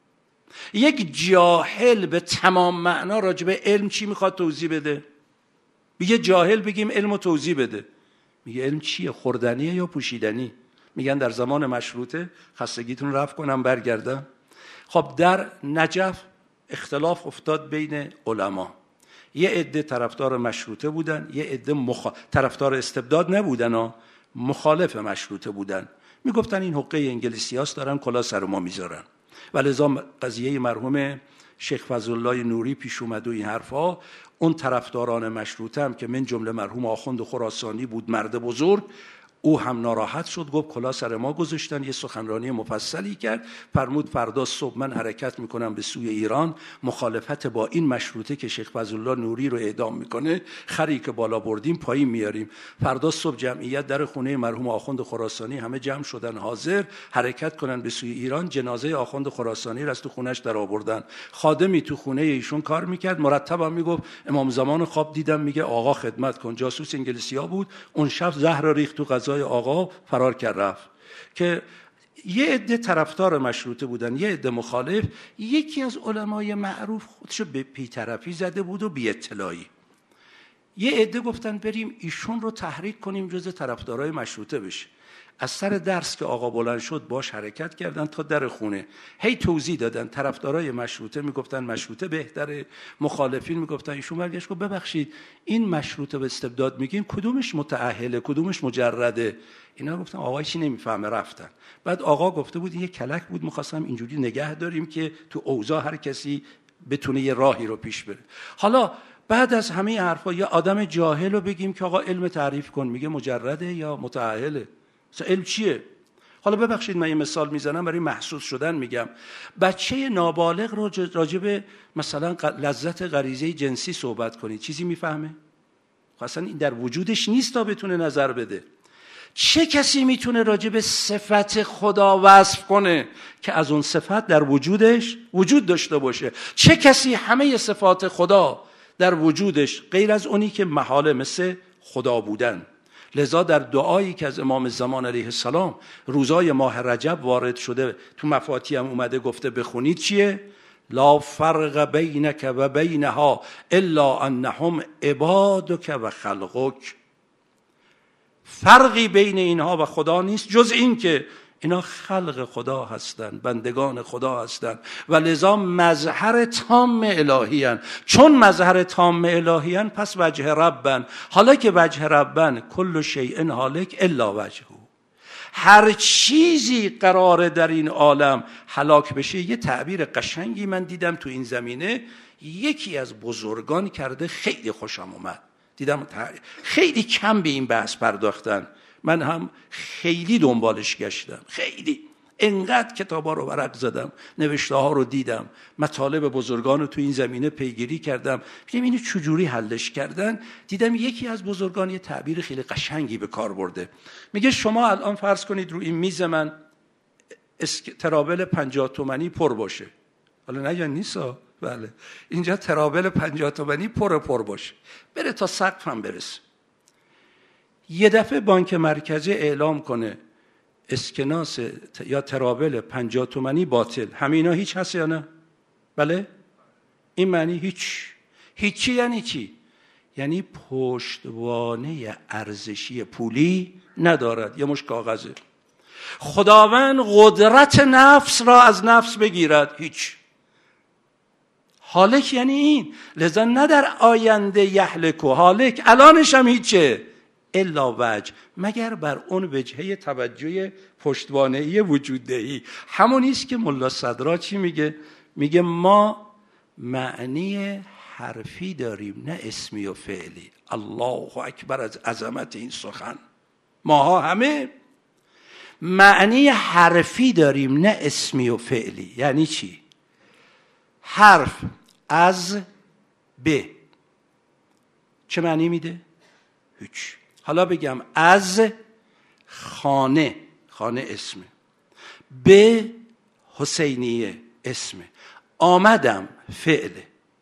یک جاهل به تمام معنا راجع به علم چی میخواد توضیح بده؟ میگه جاهل بگیم علم رو توضیح بده، میگه علم چیه؟ خوردنیه یا پوشیدنی؟ میگن در زمان مشروطه خستگیتون رفع کنم برگردم. خب در نجف اختلاف افتاد بین علما، یه عده طرفدار مشروطه بودن، یه عده طرفدار استبداد نبودن، مخالف مشروطه بودن. میگفتن این حقه انگلیسیاست دارن کلا سر ما میذارن. ولذا قضیه مرحوم شیخ فضل الله نوری پیش اومد و این حرفا. اون طرفداران مشروطه هم که من جمله مرحوم آخوند خراسانی بود، مرد بزرگ، او هم ناراحت شد، گفت کلا سر ما گذاشتن. یه سخنرانی مفصلی کرد، فرمود فردا صبح من حرکت میکنم به سوی ایران، مخالفت با این مشروطه که شیخ فضل الله نوری رو اعدام میکنه، خری که بالا بردیم پایین میاریم. فردا صبح جمعیت در خونه مرحوم آخوند خراسانی همه جمع شدن حاضر حرکت کنن به سوی ایران. جنازه آخوند خراسانی رو از تو خونش در آوردن. خادمی تو خونه ایشون کار میکرد، مرتب هم میگفت امام زمان خواب دیدم، میگه آقا خدمت کن. جاسوس انگلیسی‌ها بود، اون شب زهر ریخت تو غذای آقا، فرار کرد رفت. که یه عده طرفدار مشروطه بودن، یه عده مخالف. یکی از علمای معروف خودشو به بی‌طرفی زده بود و بی اطلاعی. یه عده گفتن بریم ایشون رو تحریک کنیم جز طرفدارای مشروطه بشه. از سر درس که آقا بلند شد باش حرکت کردن تا در خونه، هی توضیح دادن. طرفدارای مشروطه میگفتن مشروطه بهتره، مخالفین میگفتن. ایشون برگشت گفت ببخشید این مشروطه به استبداد میگین کدومش متأهله کدومش مجرده؟ اینا گفتن آقا چی نمیفهمه، رفتن. بعد آقا گفته بود یه کلک بود، می‌خواستم اینجوری نگه داریم که تو اوضاع هر کسی بتونه یه راهی رو پیش بره. حالا بعد از همه حرفا یه آدم جاهل رو بگیم که آقا علم تعریف کن، میگه مجرده یا متأهله؟ مثلا علم چیه؟ حالا ببخشید من یه مثال میزنم برای محسوس شدن میگم. بچه نابالغ رو راجع به مثلا لذت غریزه جنسی صحبت کنید، چیزی میفهمه؟ اصلا این در وجودش نیست تا بتونه نظر بده. چه کسی میتونه راجع به صفت خدا وصف کنه که از اون صفت در وجودش وجود داشته باشه؟ چه کسی همه صفات خدا در وجودش غیر از اونی که محاله مثل خدا بودن؟ لذا در دعایی که از امام زمان علیه السلام روزای ماه رجب وارد شده تو مفاتیح هم اومده گفته بخونید چیه؟ لا فرق بینک و بینها الا انهم عبادک و خلقک. فرقی بین اینها و خدا نیست جز این که اینا خلق خدا هستند، بندگان خدا هستند و لذا مظهر تام الهی هستند. چون مظهر تام الهی هستند پس وجه ربن. حالا که وجه ربن کل شیء هالک الا وجهه، هر چیزی قراره در این عالم هلاک بشه. یه تعبیر قشنگی من دیدم تو این زمینه یکی از بزرگان کرده، خیلی خوشم اومد. دیدم خیلی کم به این بحث پرداختن، من هم خیلی دنبالش گشتم، خیلی انقدر کتابا رو ورق زدم، نوشته ها رو دیدم، مطالب بزرگان رو تو این زمینه پیگیری کردم، دیدم اینو چجوری حلش کردن. دیدم یکی از بزرگان یه تعبیر خیلی قشنگی به کار برده. میگه شما الان فرض کنید رو این میز من ترابل 50 تومانی پر باشه، حالا نه یا نیسا، بله اینجا ترابل 50 تومانی پر باشه، بره تا سقف هم برسه. یه دفعه بانک مرکزی اعلام کنه اسکناس یا ترابل 50 تومانی باطل، همینا هیچ هست یا نه؟ بله؟ این معنی هیچی یعنی چی؟ یعنی پشتوانه ارزشی پولی ندارد، یه مش کاغذه. خداوند قدرت نفس را از نفس بگیرد، هیچ. حالک یعنی این. لذا نه در آینده یهلک و حالک، الانش هم هیچه الا وجه، مگر بر اون وجهه توجه پشتوانه‌ای وجوددهی. همونیست که ملا صدرا چی میگه؟ میگه ما معنی حرفی داریم نه اسمی و فعلی. الله اکبر از عظمت این سخن. ماها همه معنی حرفی داریم نه اسمی و فعلی. یعنی چی؟ حرف از به چه معنی میده؟ هیچ. حالا بگم از خانه اسمه، به حسینیه اسمه، آمدم فعله،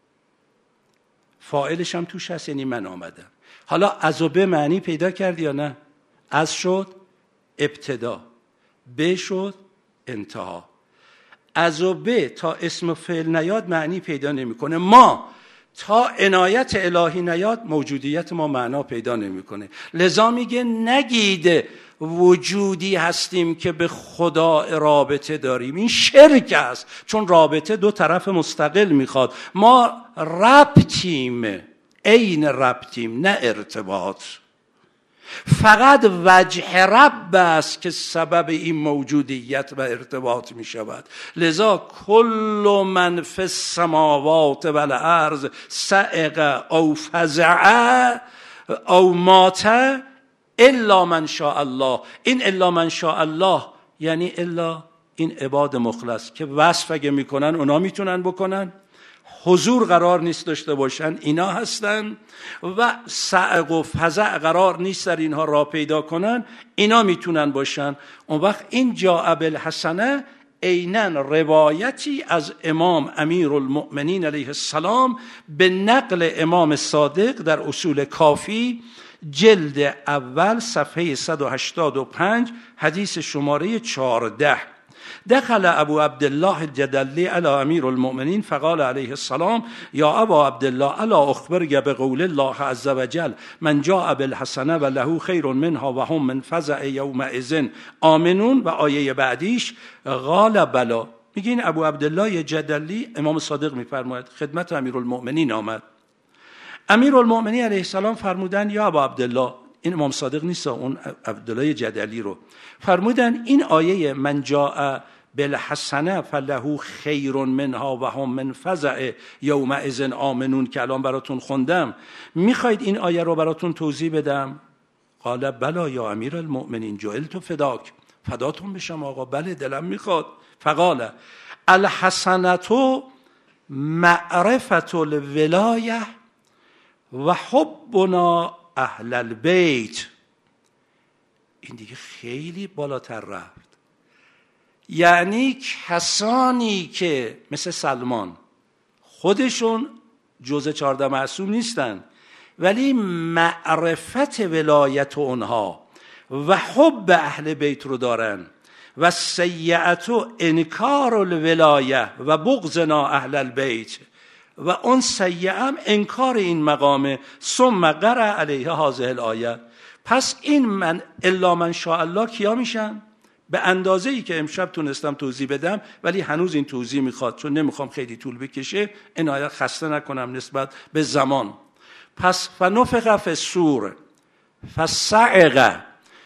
فاعلش هم توش هست یعنی من آمدم. حالا از و به معنی پیدا کرد یا نه؟ از شد ابتدا، به شد انتها. از و به تا اسم و فعل نیاد معنی پیدا نمیکنه. ما تا عنایت الهی نیاد موجودیت ما معنا پیدا نمیکنه. لذا میگه نگید وجودی هستیم که به خدا رابطه داریم، این شرک است، چون رابطه دو طرف مستقل میخواد. ما ربطیم، عین ربطیم نه ارتباط. فقط وجه رب است که سبب این موجودیت و ارتباط می شود. لذا کل من فی السماوات و الارض صعق او فزع او مات الا من شاء الله. این الا من شاء الله یعنی الا این عباد مخلص که وصف اگه میکنن اونا میتونن بکنن، حضور قرار نیست داشته باشن اینا هستن، و صعق و فزع قرار نیست در اینها را پیدا کنن اینا میتونن باشن. اون وقت این جاء بالحسنه عیناً روایتی از امام امیرالمؤمنین علیه السلام به نقل امام صادق در اصول کافی جلد اول صفحه 185 حدیث شماره 14. دخل ابو عبدالله الجدلی علی امیر المؤمنین فقال علیه السلام یا ابا عبدالله الا اخبرک بقول الله عز وجل من جاء بالحسنه و له خیر منها و هم من فزع یومئذ آمنون. و آیه بعدیش قال بلا. میگه این ابو عبدالله جدلی امام صادق میفرماید خدمت امیرالمؤمنین آمد. امیرالمؤمنین علیه السلام فرمودن یا ابا عبدالله، این امام صادق نیست، اون عبدالله جدلی رو فرمودن این آیه من جاء بالحسنه فله خیر منها و هم من فزع یومئذ آمنون که الان براتون خوندم، میخواید این آیه رو براتون توضیح بدم؟ قال بلا یا امیر المؤمنین جعلت فداک، فداتون بشم آقا، بله دلم میخواد. فقال الحسنة معرفة الولایه و حبنا اهل البیت. این دیگه خیلی بالاتر رفت. یعنی کسانی که مثل سلمان خودشون جزء 14 معصوم نیستن، ولی معرفت ولایت اونها و حب اهل بیت رو دارن و سیئت و انکار الولایه و بغضنا اهل البیت و اون سیئه هم انکار این مقامه. ثم قرأ علیه هذه الآیه. پس این من الا من شاء الله کیا میشن؟ به اندازه‌ای که امشب تونستم توضیح بدم، ولی هنوز این توضیح میخواد، چون نمیخوام خیلی طول بکشه، این آیه خسته نکنم نسبت به زمان. پس فنفخ فی الصور فصعق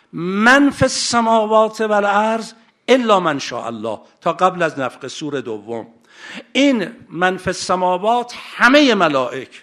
من فی السماوات و الارض الا من شاء الله، تا قبل از نفخ صور دوم. این من فی السماوات همه ملائک،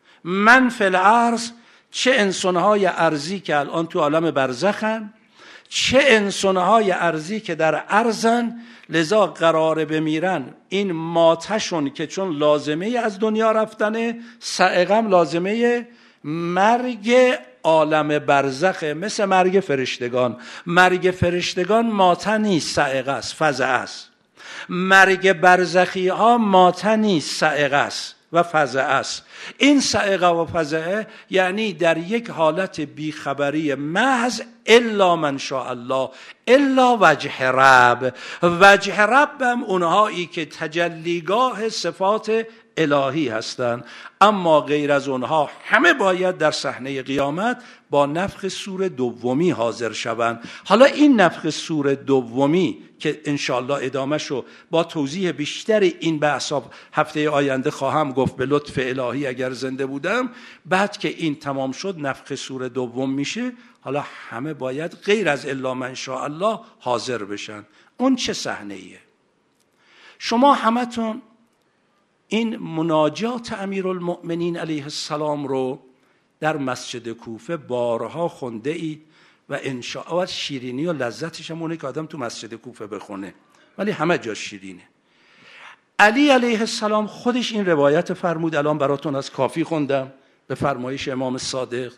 من فی الارض چه انسانهای ارضی که الان تو عالم برزخن، چه انسانهای ارضی که در ارضن، لذا قراره بمیرن. این ماتشون که چون لازمه از دنیا رفتنه، صعقم لازمه مرگ عالم برزخه، مثل مرگ فرشتگان. مرگ فرشتگان ماته نیست، صعقه است، فزع است. مرگ برزخی ها ماته نیست، صعقه است و فزع است. این صعقه و فزعه یعنی در یک حالت بیخبری محض، الا من شاء الله، الا وجه رب. وجه رب هم اونهایی که تجلیگاه صفات الهی هستند، اما غیر از اونها همه باید در صحنه قیامت با نفخ صور دومی حاضر شوند. حالا این نفخ صور دومی که انشاءالله ادامهشو با توضیح بیشتر این بحثا هفته آینده خواهم گفت به لطف الهی اگر زنده بودم. بعد که این تمام شد نفخ صور دوم میشه، حالا همه باید غیر از الا من شاء الله حاضر بشن. اون چه صحنه ایه؟ شما همتون این مناجات امیرالمؤمنین علیه السلام رو در مسجد کوفه بارها خونده اید و انشاءالله شیرینی و لذتش هم اونه که آدم تو مسجد کوفه بخونه، ولی همه جا شیرینه. علی علیه السلام خودش این روایت فرمود، الان براتون از کافی خوندم به فرمایش امام صادق،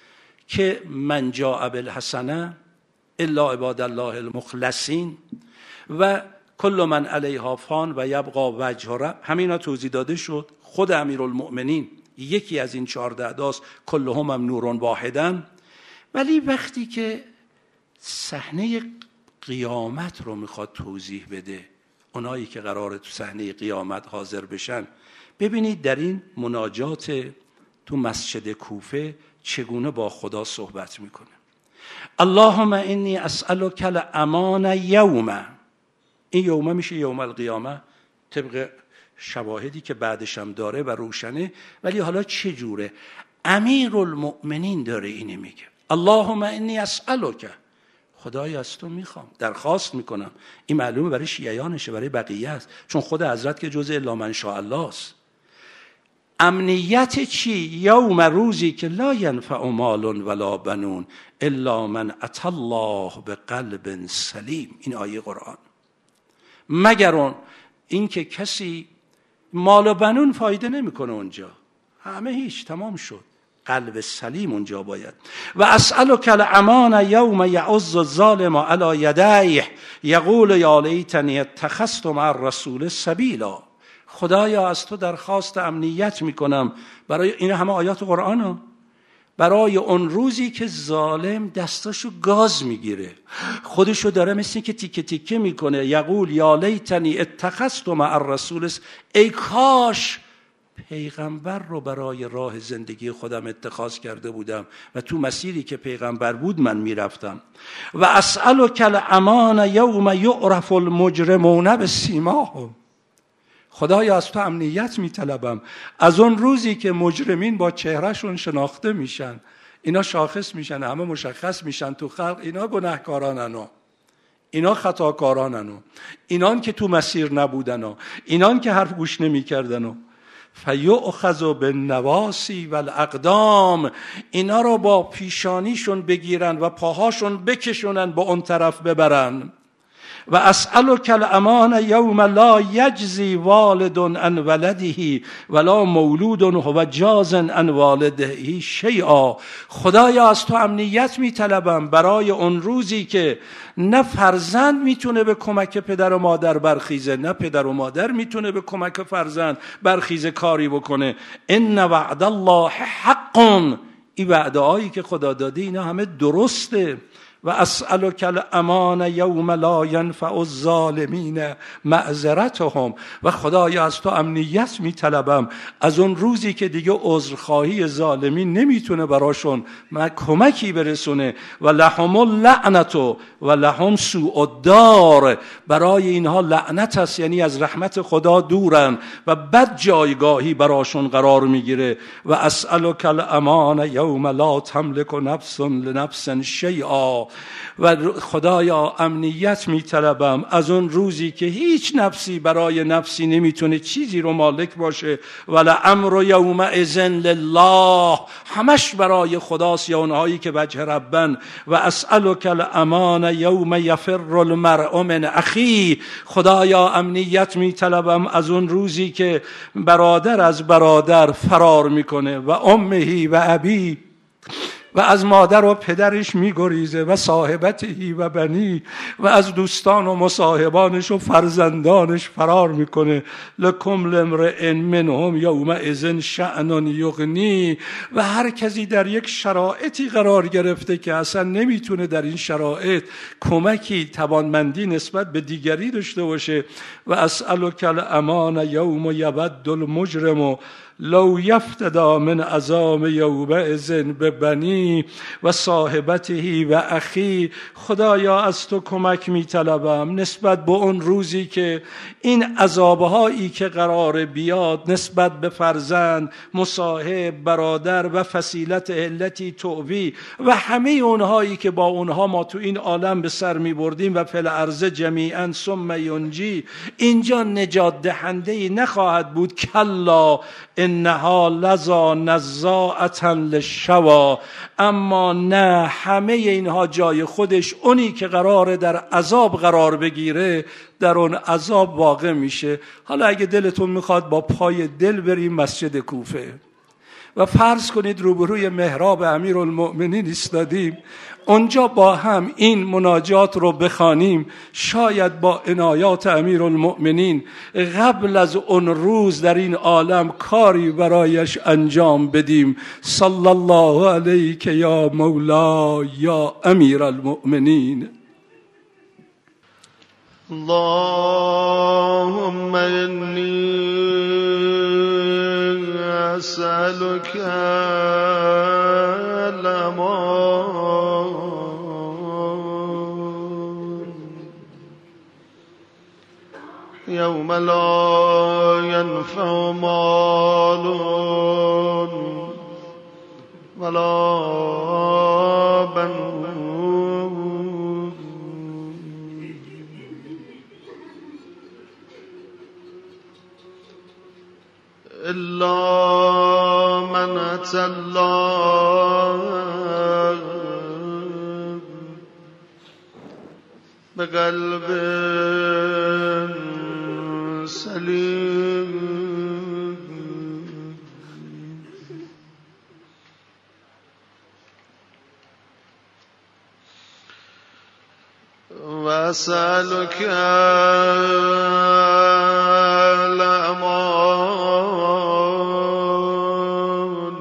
که من جاء بالحسنه الا عباد الله المخلصین و کل من علیها فان و یبقى وجه رب. همینا توضیح داده شد. خود امیرالمؤمنین یکی از این 14 داست، کلهم هم نور واحدن. ولی وقتی که صحنه قیامت رو میخواد توضیح بده، اونایی که قراره تو صحنه قیامت حاضر بشن، ببینید در این مناجات تو مسجد کوفه چگونه با خدا صحبت میکنه. اللهم انی اسألک الامان یوم. این یومه میشه یوم القیامه طبق شواهدی که بعدش هم داره و روشنه. ولی حالا چه جوره؟ امیرالمؤمنین داره اینه میگه، اللهم انی اسألک، خدای از تو میخوام، درخواست میکنم. این معلومه برای شیعیانشه، برای بقیه است، چون خود حضرت که جزء الا من شاء الله است. امنیت چی؟ یوم، روزی که لا ینفع مال ولا بنون الا من اتی الله بقلب سلیم. این آیه قرآن. مگر اون این که کسی مال و بنون فایده نمیکنه اونجا، همه هیچ، تمام شد. قلب سلیم اونجا باید. و اسألک الامان یوم یعض الظالم علی یدیه یقول یا لیتنی اتخذت مع الرسول سبیلا. خدایا از تو درخواست امنیت میکنم برای این همه آیات قرآن، برای اون روزی که ظالم دستاشو گاز میگیره، خودشو داره مثل که تیکه تیکه میکنه، یقول یا لیتنی اتخذت مع الرسول، ای کاش پیغمبر رو برای راه زندگی خودم اتخاذ کرده بودم و تو مسیری که پیغمبر بود من میرفتم. و اسألک الامان یوم یعرف المجرمون بسیماهم. خدایا از تو امنیت میطلبم از اون روزی که مجرمین با چهرهشون شناخته میشن، اینا شاخص میشن، همه مشخص میشن تو خلق، اینا گناهکارانن. اینا خطاکارانن، اینان که تو مسیر نبودن، اینان که حرف گوش نمی کردن. فیؤخذ بالنواصی والاقدام، اینا رو با پیشانیشون بگیرن و پاهاشون بکشونن با اون طرف ببرن. و اسألک الامان یوم لا یجزی والد عن ولده ولا مولود هو جاز عن والده شیئا. خدایا از تو امنیت میطلبم برای اون روزی که نه فرزند میتونه به کمک پدر و مادر برخیزه، نه پدر و مادر میتونه به کمک فرزند برخیزه کاری بکنه. ان وعد الله حق، این وعده هایی که خدا داده اینا همه درسته. و اسألک الامان یوم لا ینفع الظالمین معذرتهم، و خدایا از تو امنیت میطلبم از اون روزی که دیگه عذرخواهی ظالمین نمیتونه براشون کمکی برسونه. و لهم اللعنت و لهم سوء الدار، برای اینها لعنت است، یعنی از رحمت خدا دورن و بد جایگاهی براشون قرار میگیره. و اسألک الامان یوم لا تملک نفس لنفس شیئا، و خدایا امنیت میطلبم از اون روزی که هیچ نفسی برای نفسی نمیتونه چیزی رو مالک باشه. ولامر یومئذ لله، همش برای خداست، یا اونهایی که وجه ربن. و اسألک الامان یوم یفر المرء من اخی، خدایا امنیت میطلبم از اون روزی که برادر از برادر فرار میکنه. و امهی و ابی، و از مادر و پدرش میگریزه. و صاحبتهی و بنی، و از دوستان و مصاحبانش و فرزندانش فرار میکنه. لکم لامرئ منهم یومئذ شأن یغنی، و هر کسی در یک شرایطی قرار گرفته که اصلا نمیتونه در این شرایط کمکی توانمندی نسبت به دیگری داشته باشه. و اسألک الامان یوم یود المجرم لو یفتدی من عذاب یومئذ ببنی و صاحبته و اخی، خدایا از تو کمک میطلبم نسبت به اون روزی که این عذابهایی که قرار بیاد نسبت به فرزند، مصاحب، برادر و فصیلت علتی تووی و همه اونهایی که با اونها ما تو این عالم به سر میبردیم، و فی الارض جمیعا ثم ینجی، اینجا نجات دهنده‌ای نخواهد بود. کلا انها لظا نزاعة للشوا، اما نه، همه اینها جای خودش اونی که قراره در عذاب قرار بگیره در اون عذاب واقع میشه. حالا اگه دلتون میخواد با پای دل بریم مسجد کوفه و فرض کنید روبروی محراب امیرالمؤمنین ایستادیم، اونجا با هم این مناجات رو بخوانیم، شاید با عنایات امیرالمؤمنین قبل از اون روز در این عالم کاری برایش انجام بدیم. صلی الله علیک یا مولا یا امیرالمؤمنین. اللهم انی اسألك الامان یوم لا ینفع مال ولا بنون الا من اتى الله بقلب سلیم. و اسألک الامان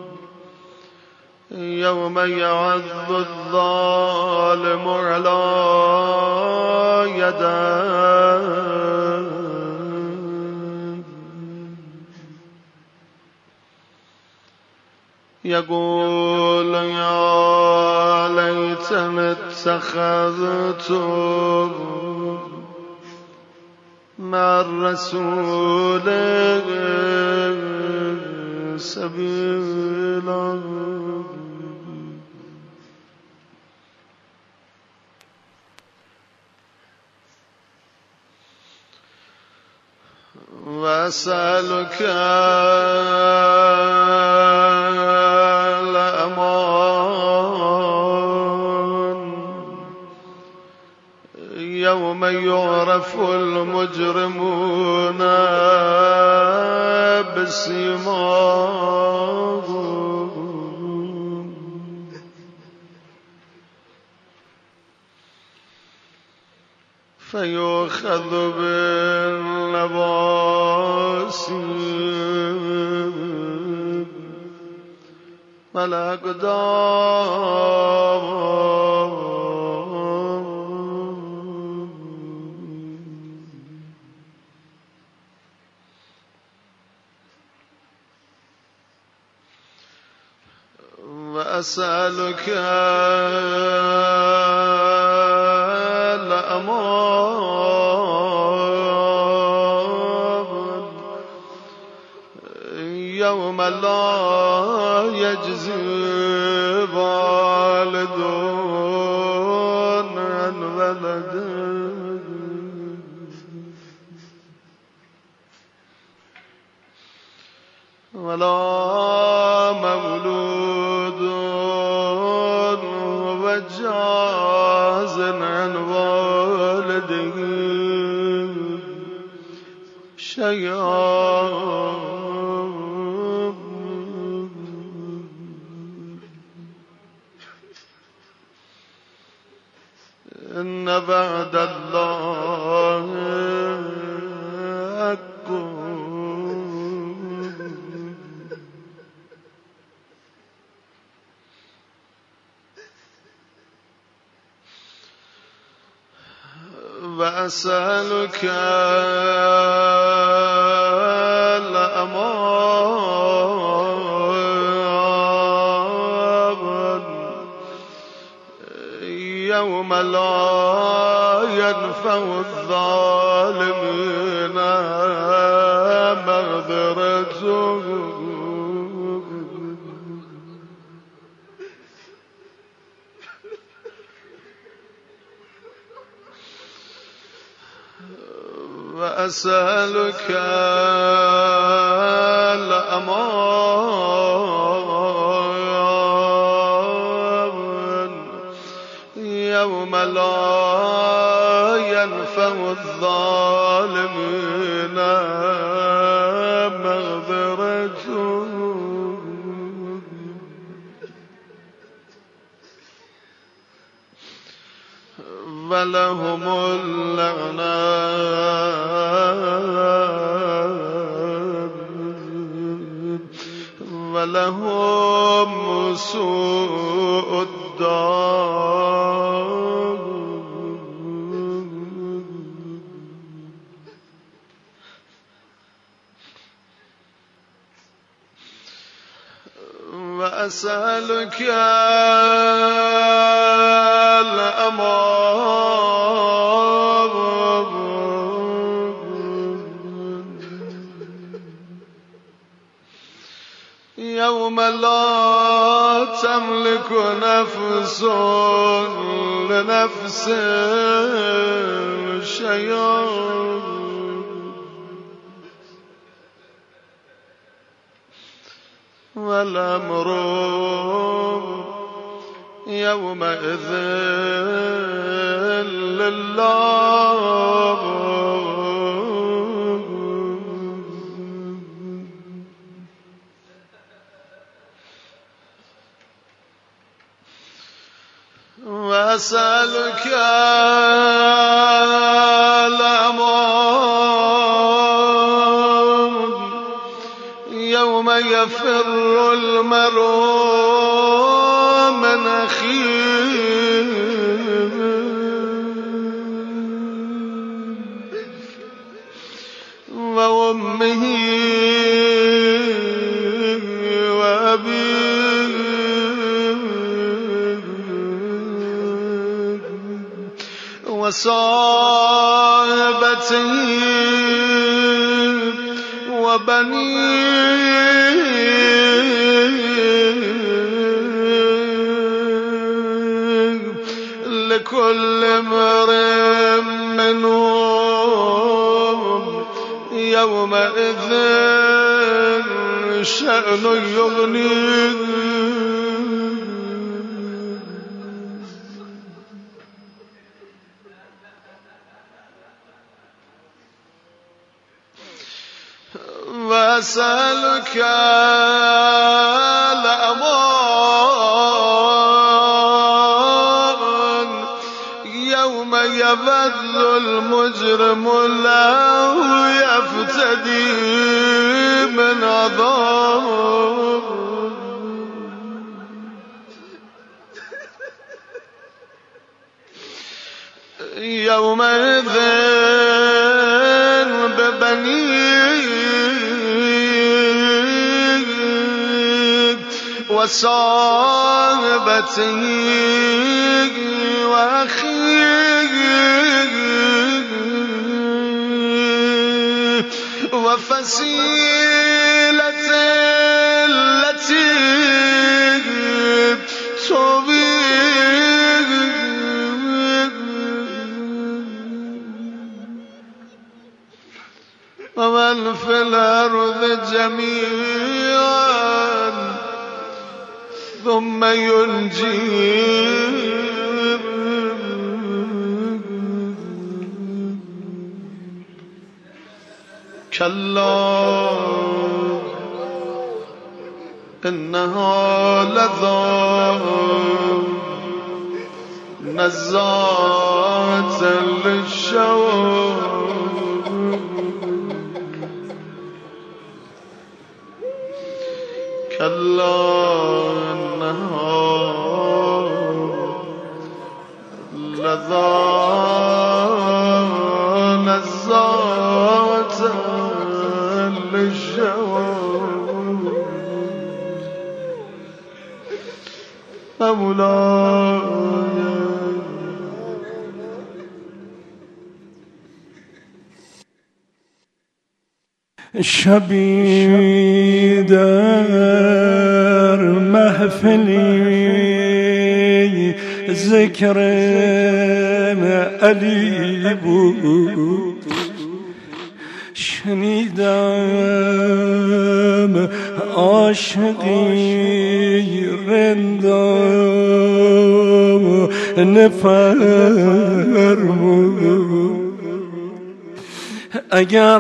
یوم یعض الظالم علی یدیه یقول یا لیتنی اتخذت مع الرسول سبیلا. وأسألك الأمان يوم يعرف المجرمون بسيماهم فيؤخذ بالنواصي والأقدام وأسألك الأمان يوم لا يجزي والد عن ولده ولا مولود وجاز عن والده شيئا إن بعد الله حق وأسألك الأمان يوم لا ينفع الظالمين مغفرتهم وأسألك الأمان يوم لا ينفع الظالمين مغفرتهم ولهم اللعنة ولهم سوء الدار وأسألك الأمان يوم لا تملك نفس لنفس شيئا والأمر يومئذ لله وأسألك الأمان يوم يفر المرء من أخيه وأمه وأبيه وصاحبته وبنيه لكل امرئ منهم يومئذ شأن يغنيه وأسألك الأمان يوم يبذل المجرم له يفتدي من عذاب يومئذ ببنيه وصاحبته وأخيه وفصيلته التي تؤويه ومن في الأرض جميعا ثم ينجيه كلا إنها لظى نزاعة للشوى كلا إنها لظى نزاعة للشوى مولاي شبی در محفلی ذکر علی بود شنیدم عاشقی رندم نفرمود اگر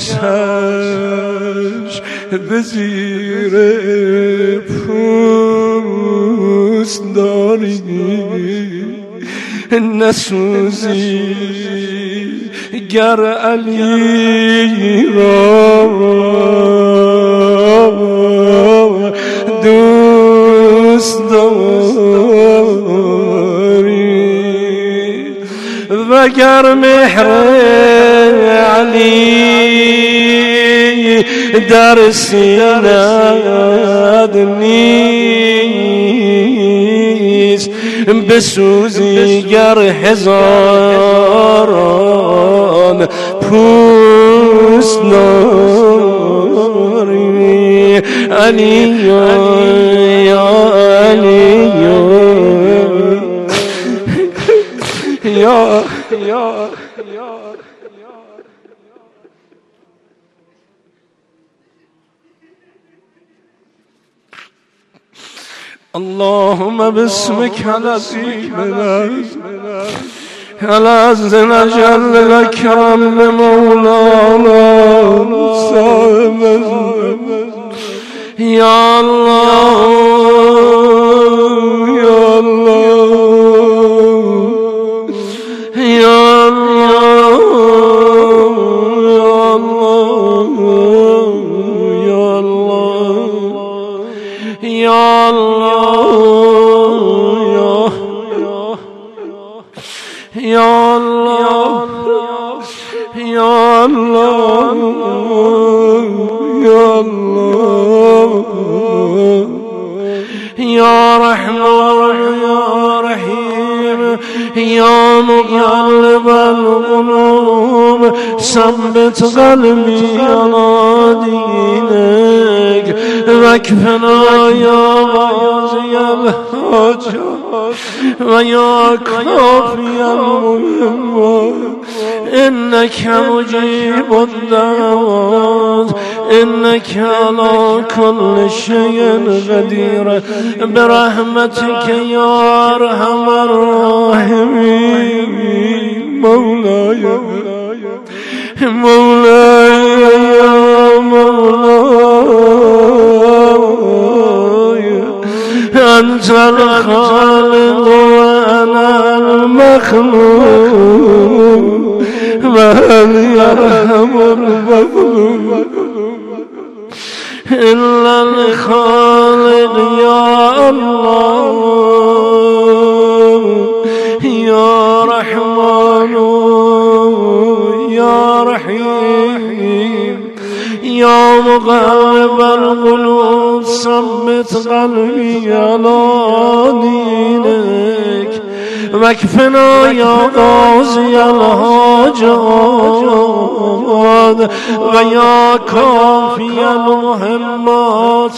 آتش به زیر پوست داری نسوزی گر علی را دوست داری وگر مهر علی در سینه‌ات نیست بسوزی گر هزاران پوست داری علی یا علی یا اللهم باسمك العظيم العز الأجل الأكرم لمولانا صاحب يا الله يا الله يا الله يا الله يا الله يا الله يا الله يا الله يا رحمن ثبت قلبي على دينك واكفنا يا غازي الحاجات ويا كافي المهمات إنك مجيب الدعوات إنك على كل شيء قدير برحمتك يا أرحم الراحمين مولاي مولاي يا مولاي أنت الخالق وأنا المخلوق وهل يرحم المظلوم إلا الخالق يا الله يا رحمن يا رحيم يا مقلب القلوب ثبت قلبي على دينك واكفنا يا قاضي الحاجات ويا كافي المهمات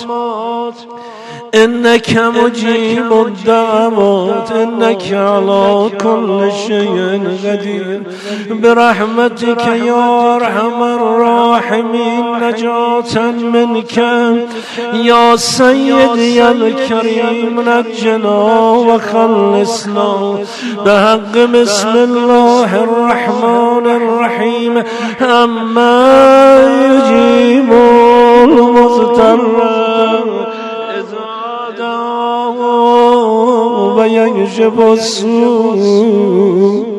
إنك مجيب الدعوات إنك على كل شيء قدير برحمتك يا أرحم الراحمين نجاة منك يا سيدي الكريم نجنا وخلصنا بحق بسم الله الرحمن الرحيم أما يجيب المضطر ويكشف السوء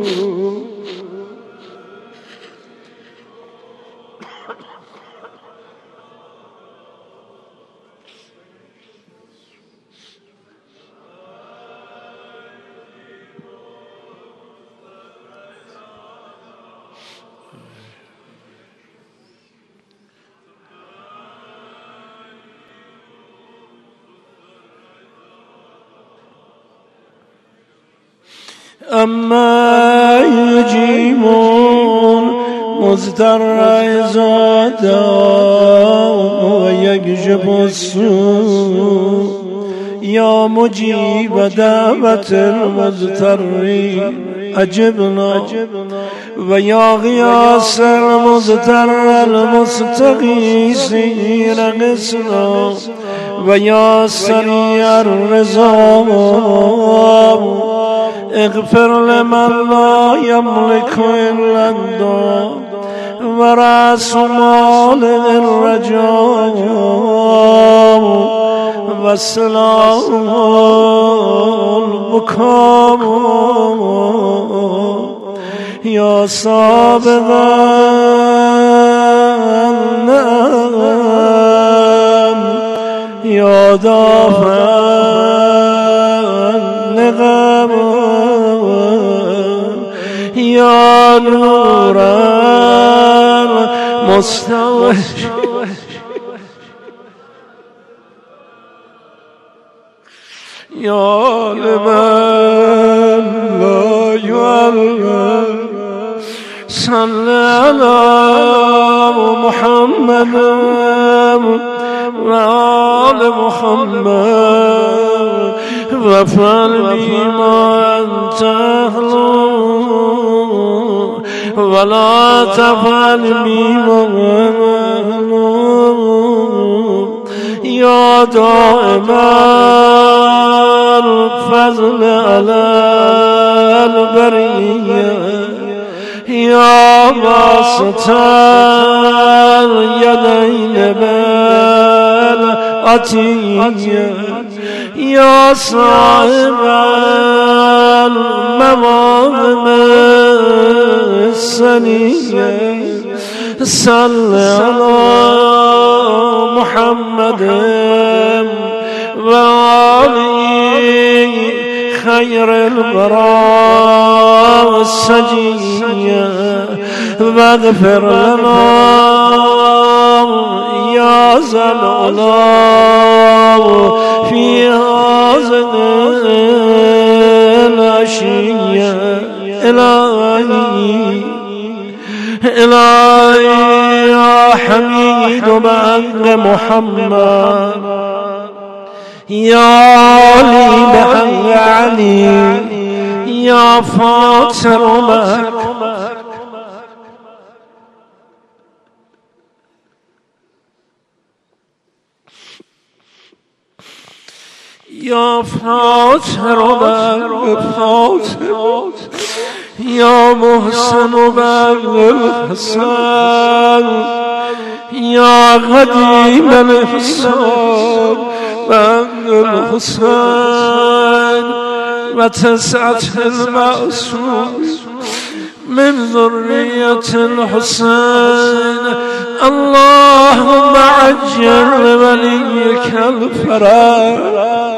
أما يجيبون مضطر إذا دعوا ويكشف السوء يا مجيب دعوة المضطرين أجبنا ويا غياث المضطر المستغيثين غثنا ويا سريع الرضا اغفر لمن لا يملك إلا الدعاء ورأس مال الرجاء والسلام البكاء يا سابق النعم يا دافع النغم يا نور المستوحش يا لمن لا يعلم صل على محمد وآل محمد وافعل بما أنت أهله ولا تفعل بما أهله يا دائم الفضل على البرية يا باسط اليدين بالعطية يا صاحب المواهب السنية صل على محمد وآله خير البراء السجية واغفر لنا يا ذا العلا في هذه العشية إلهي الهی یا حمید بحق محمد یا علی بحق علی یا فاطر بحق یا فاطر فاطر یا محسن الحسن یا قدیم الحسن الحسن و تسعة المعصوم من ذرية الحسين اللهم عجل وليك الفرج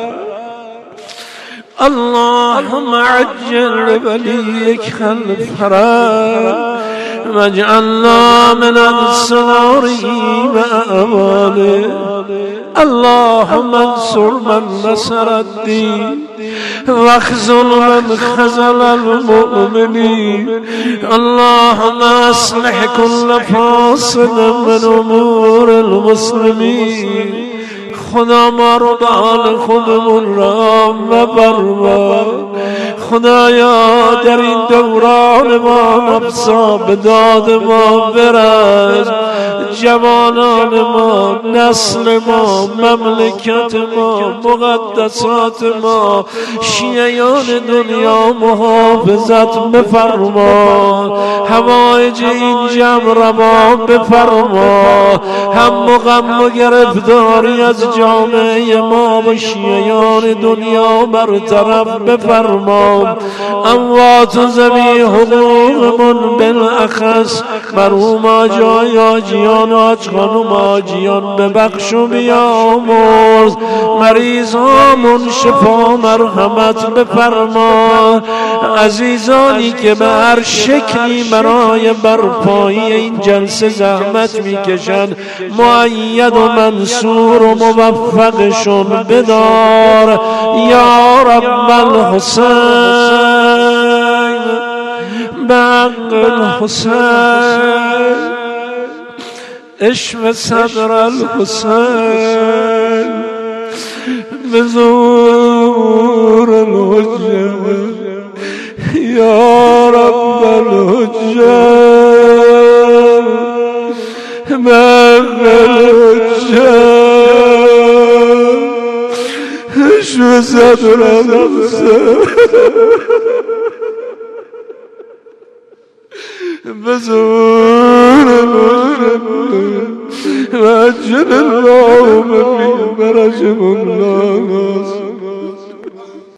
اللهم عجل وليك الفرج واجعلنا من أنصاره وأمانه اللهم انصر من نصر الدين واخذل من خذل المؤمنين اللهم اصلح كل فاسد من امور المسلمين خدا ما رو به حال خودمون رحم مفرما خدایا در این دوران ما نفسا به داد ما برس جوانان ما نسل ما مملکت ما مقدسات ما شیعیان دنیا محافظت بفرما حوایج این جمع روا بفرما هم غم و گرفتاری از جامعه ما و شیعیان دنیا برطرف بفرما اموات و ذوی حقوقمون بالاخص مرحوم آجای آجیان و آج خانم آجیان ببخش و بیامرز مریضامون شفا مرحمت بفرما عزیزانی که به هر شکلی برای برپایی این جلسه زحمت میکشند مؤید و منصور و موفقشون بدار یا رب الحسین بحق الحسین اشف صدر الحسین بزور الحجه یا رب الحجه بحق الحجه اشف صدر الحسین بزور وجل اللهم في برج مولانا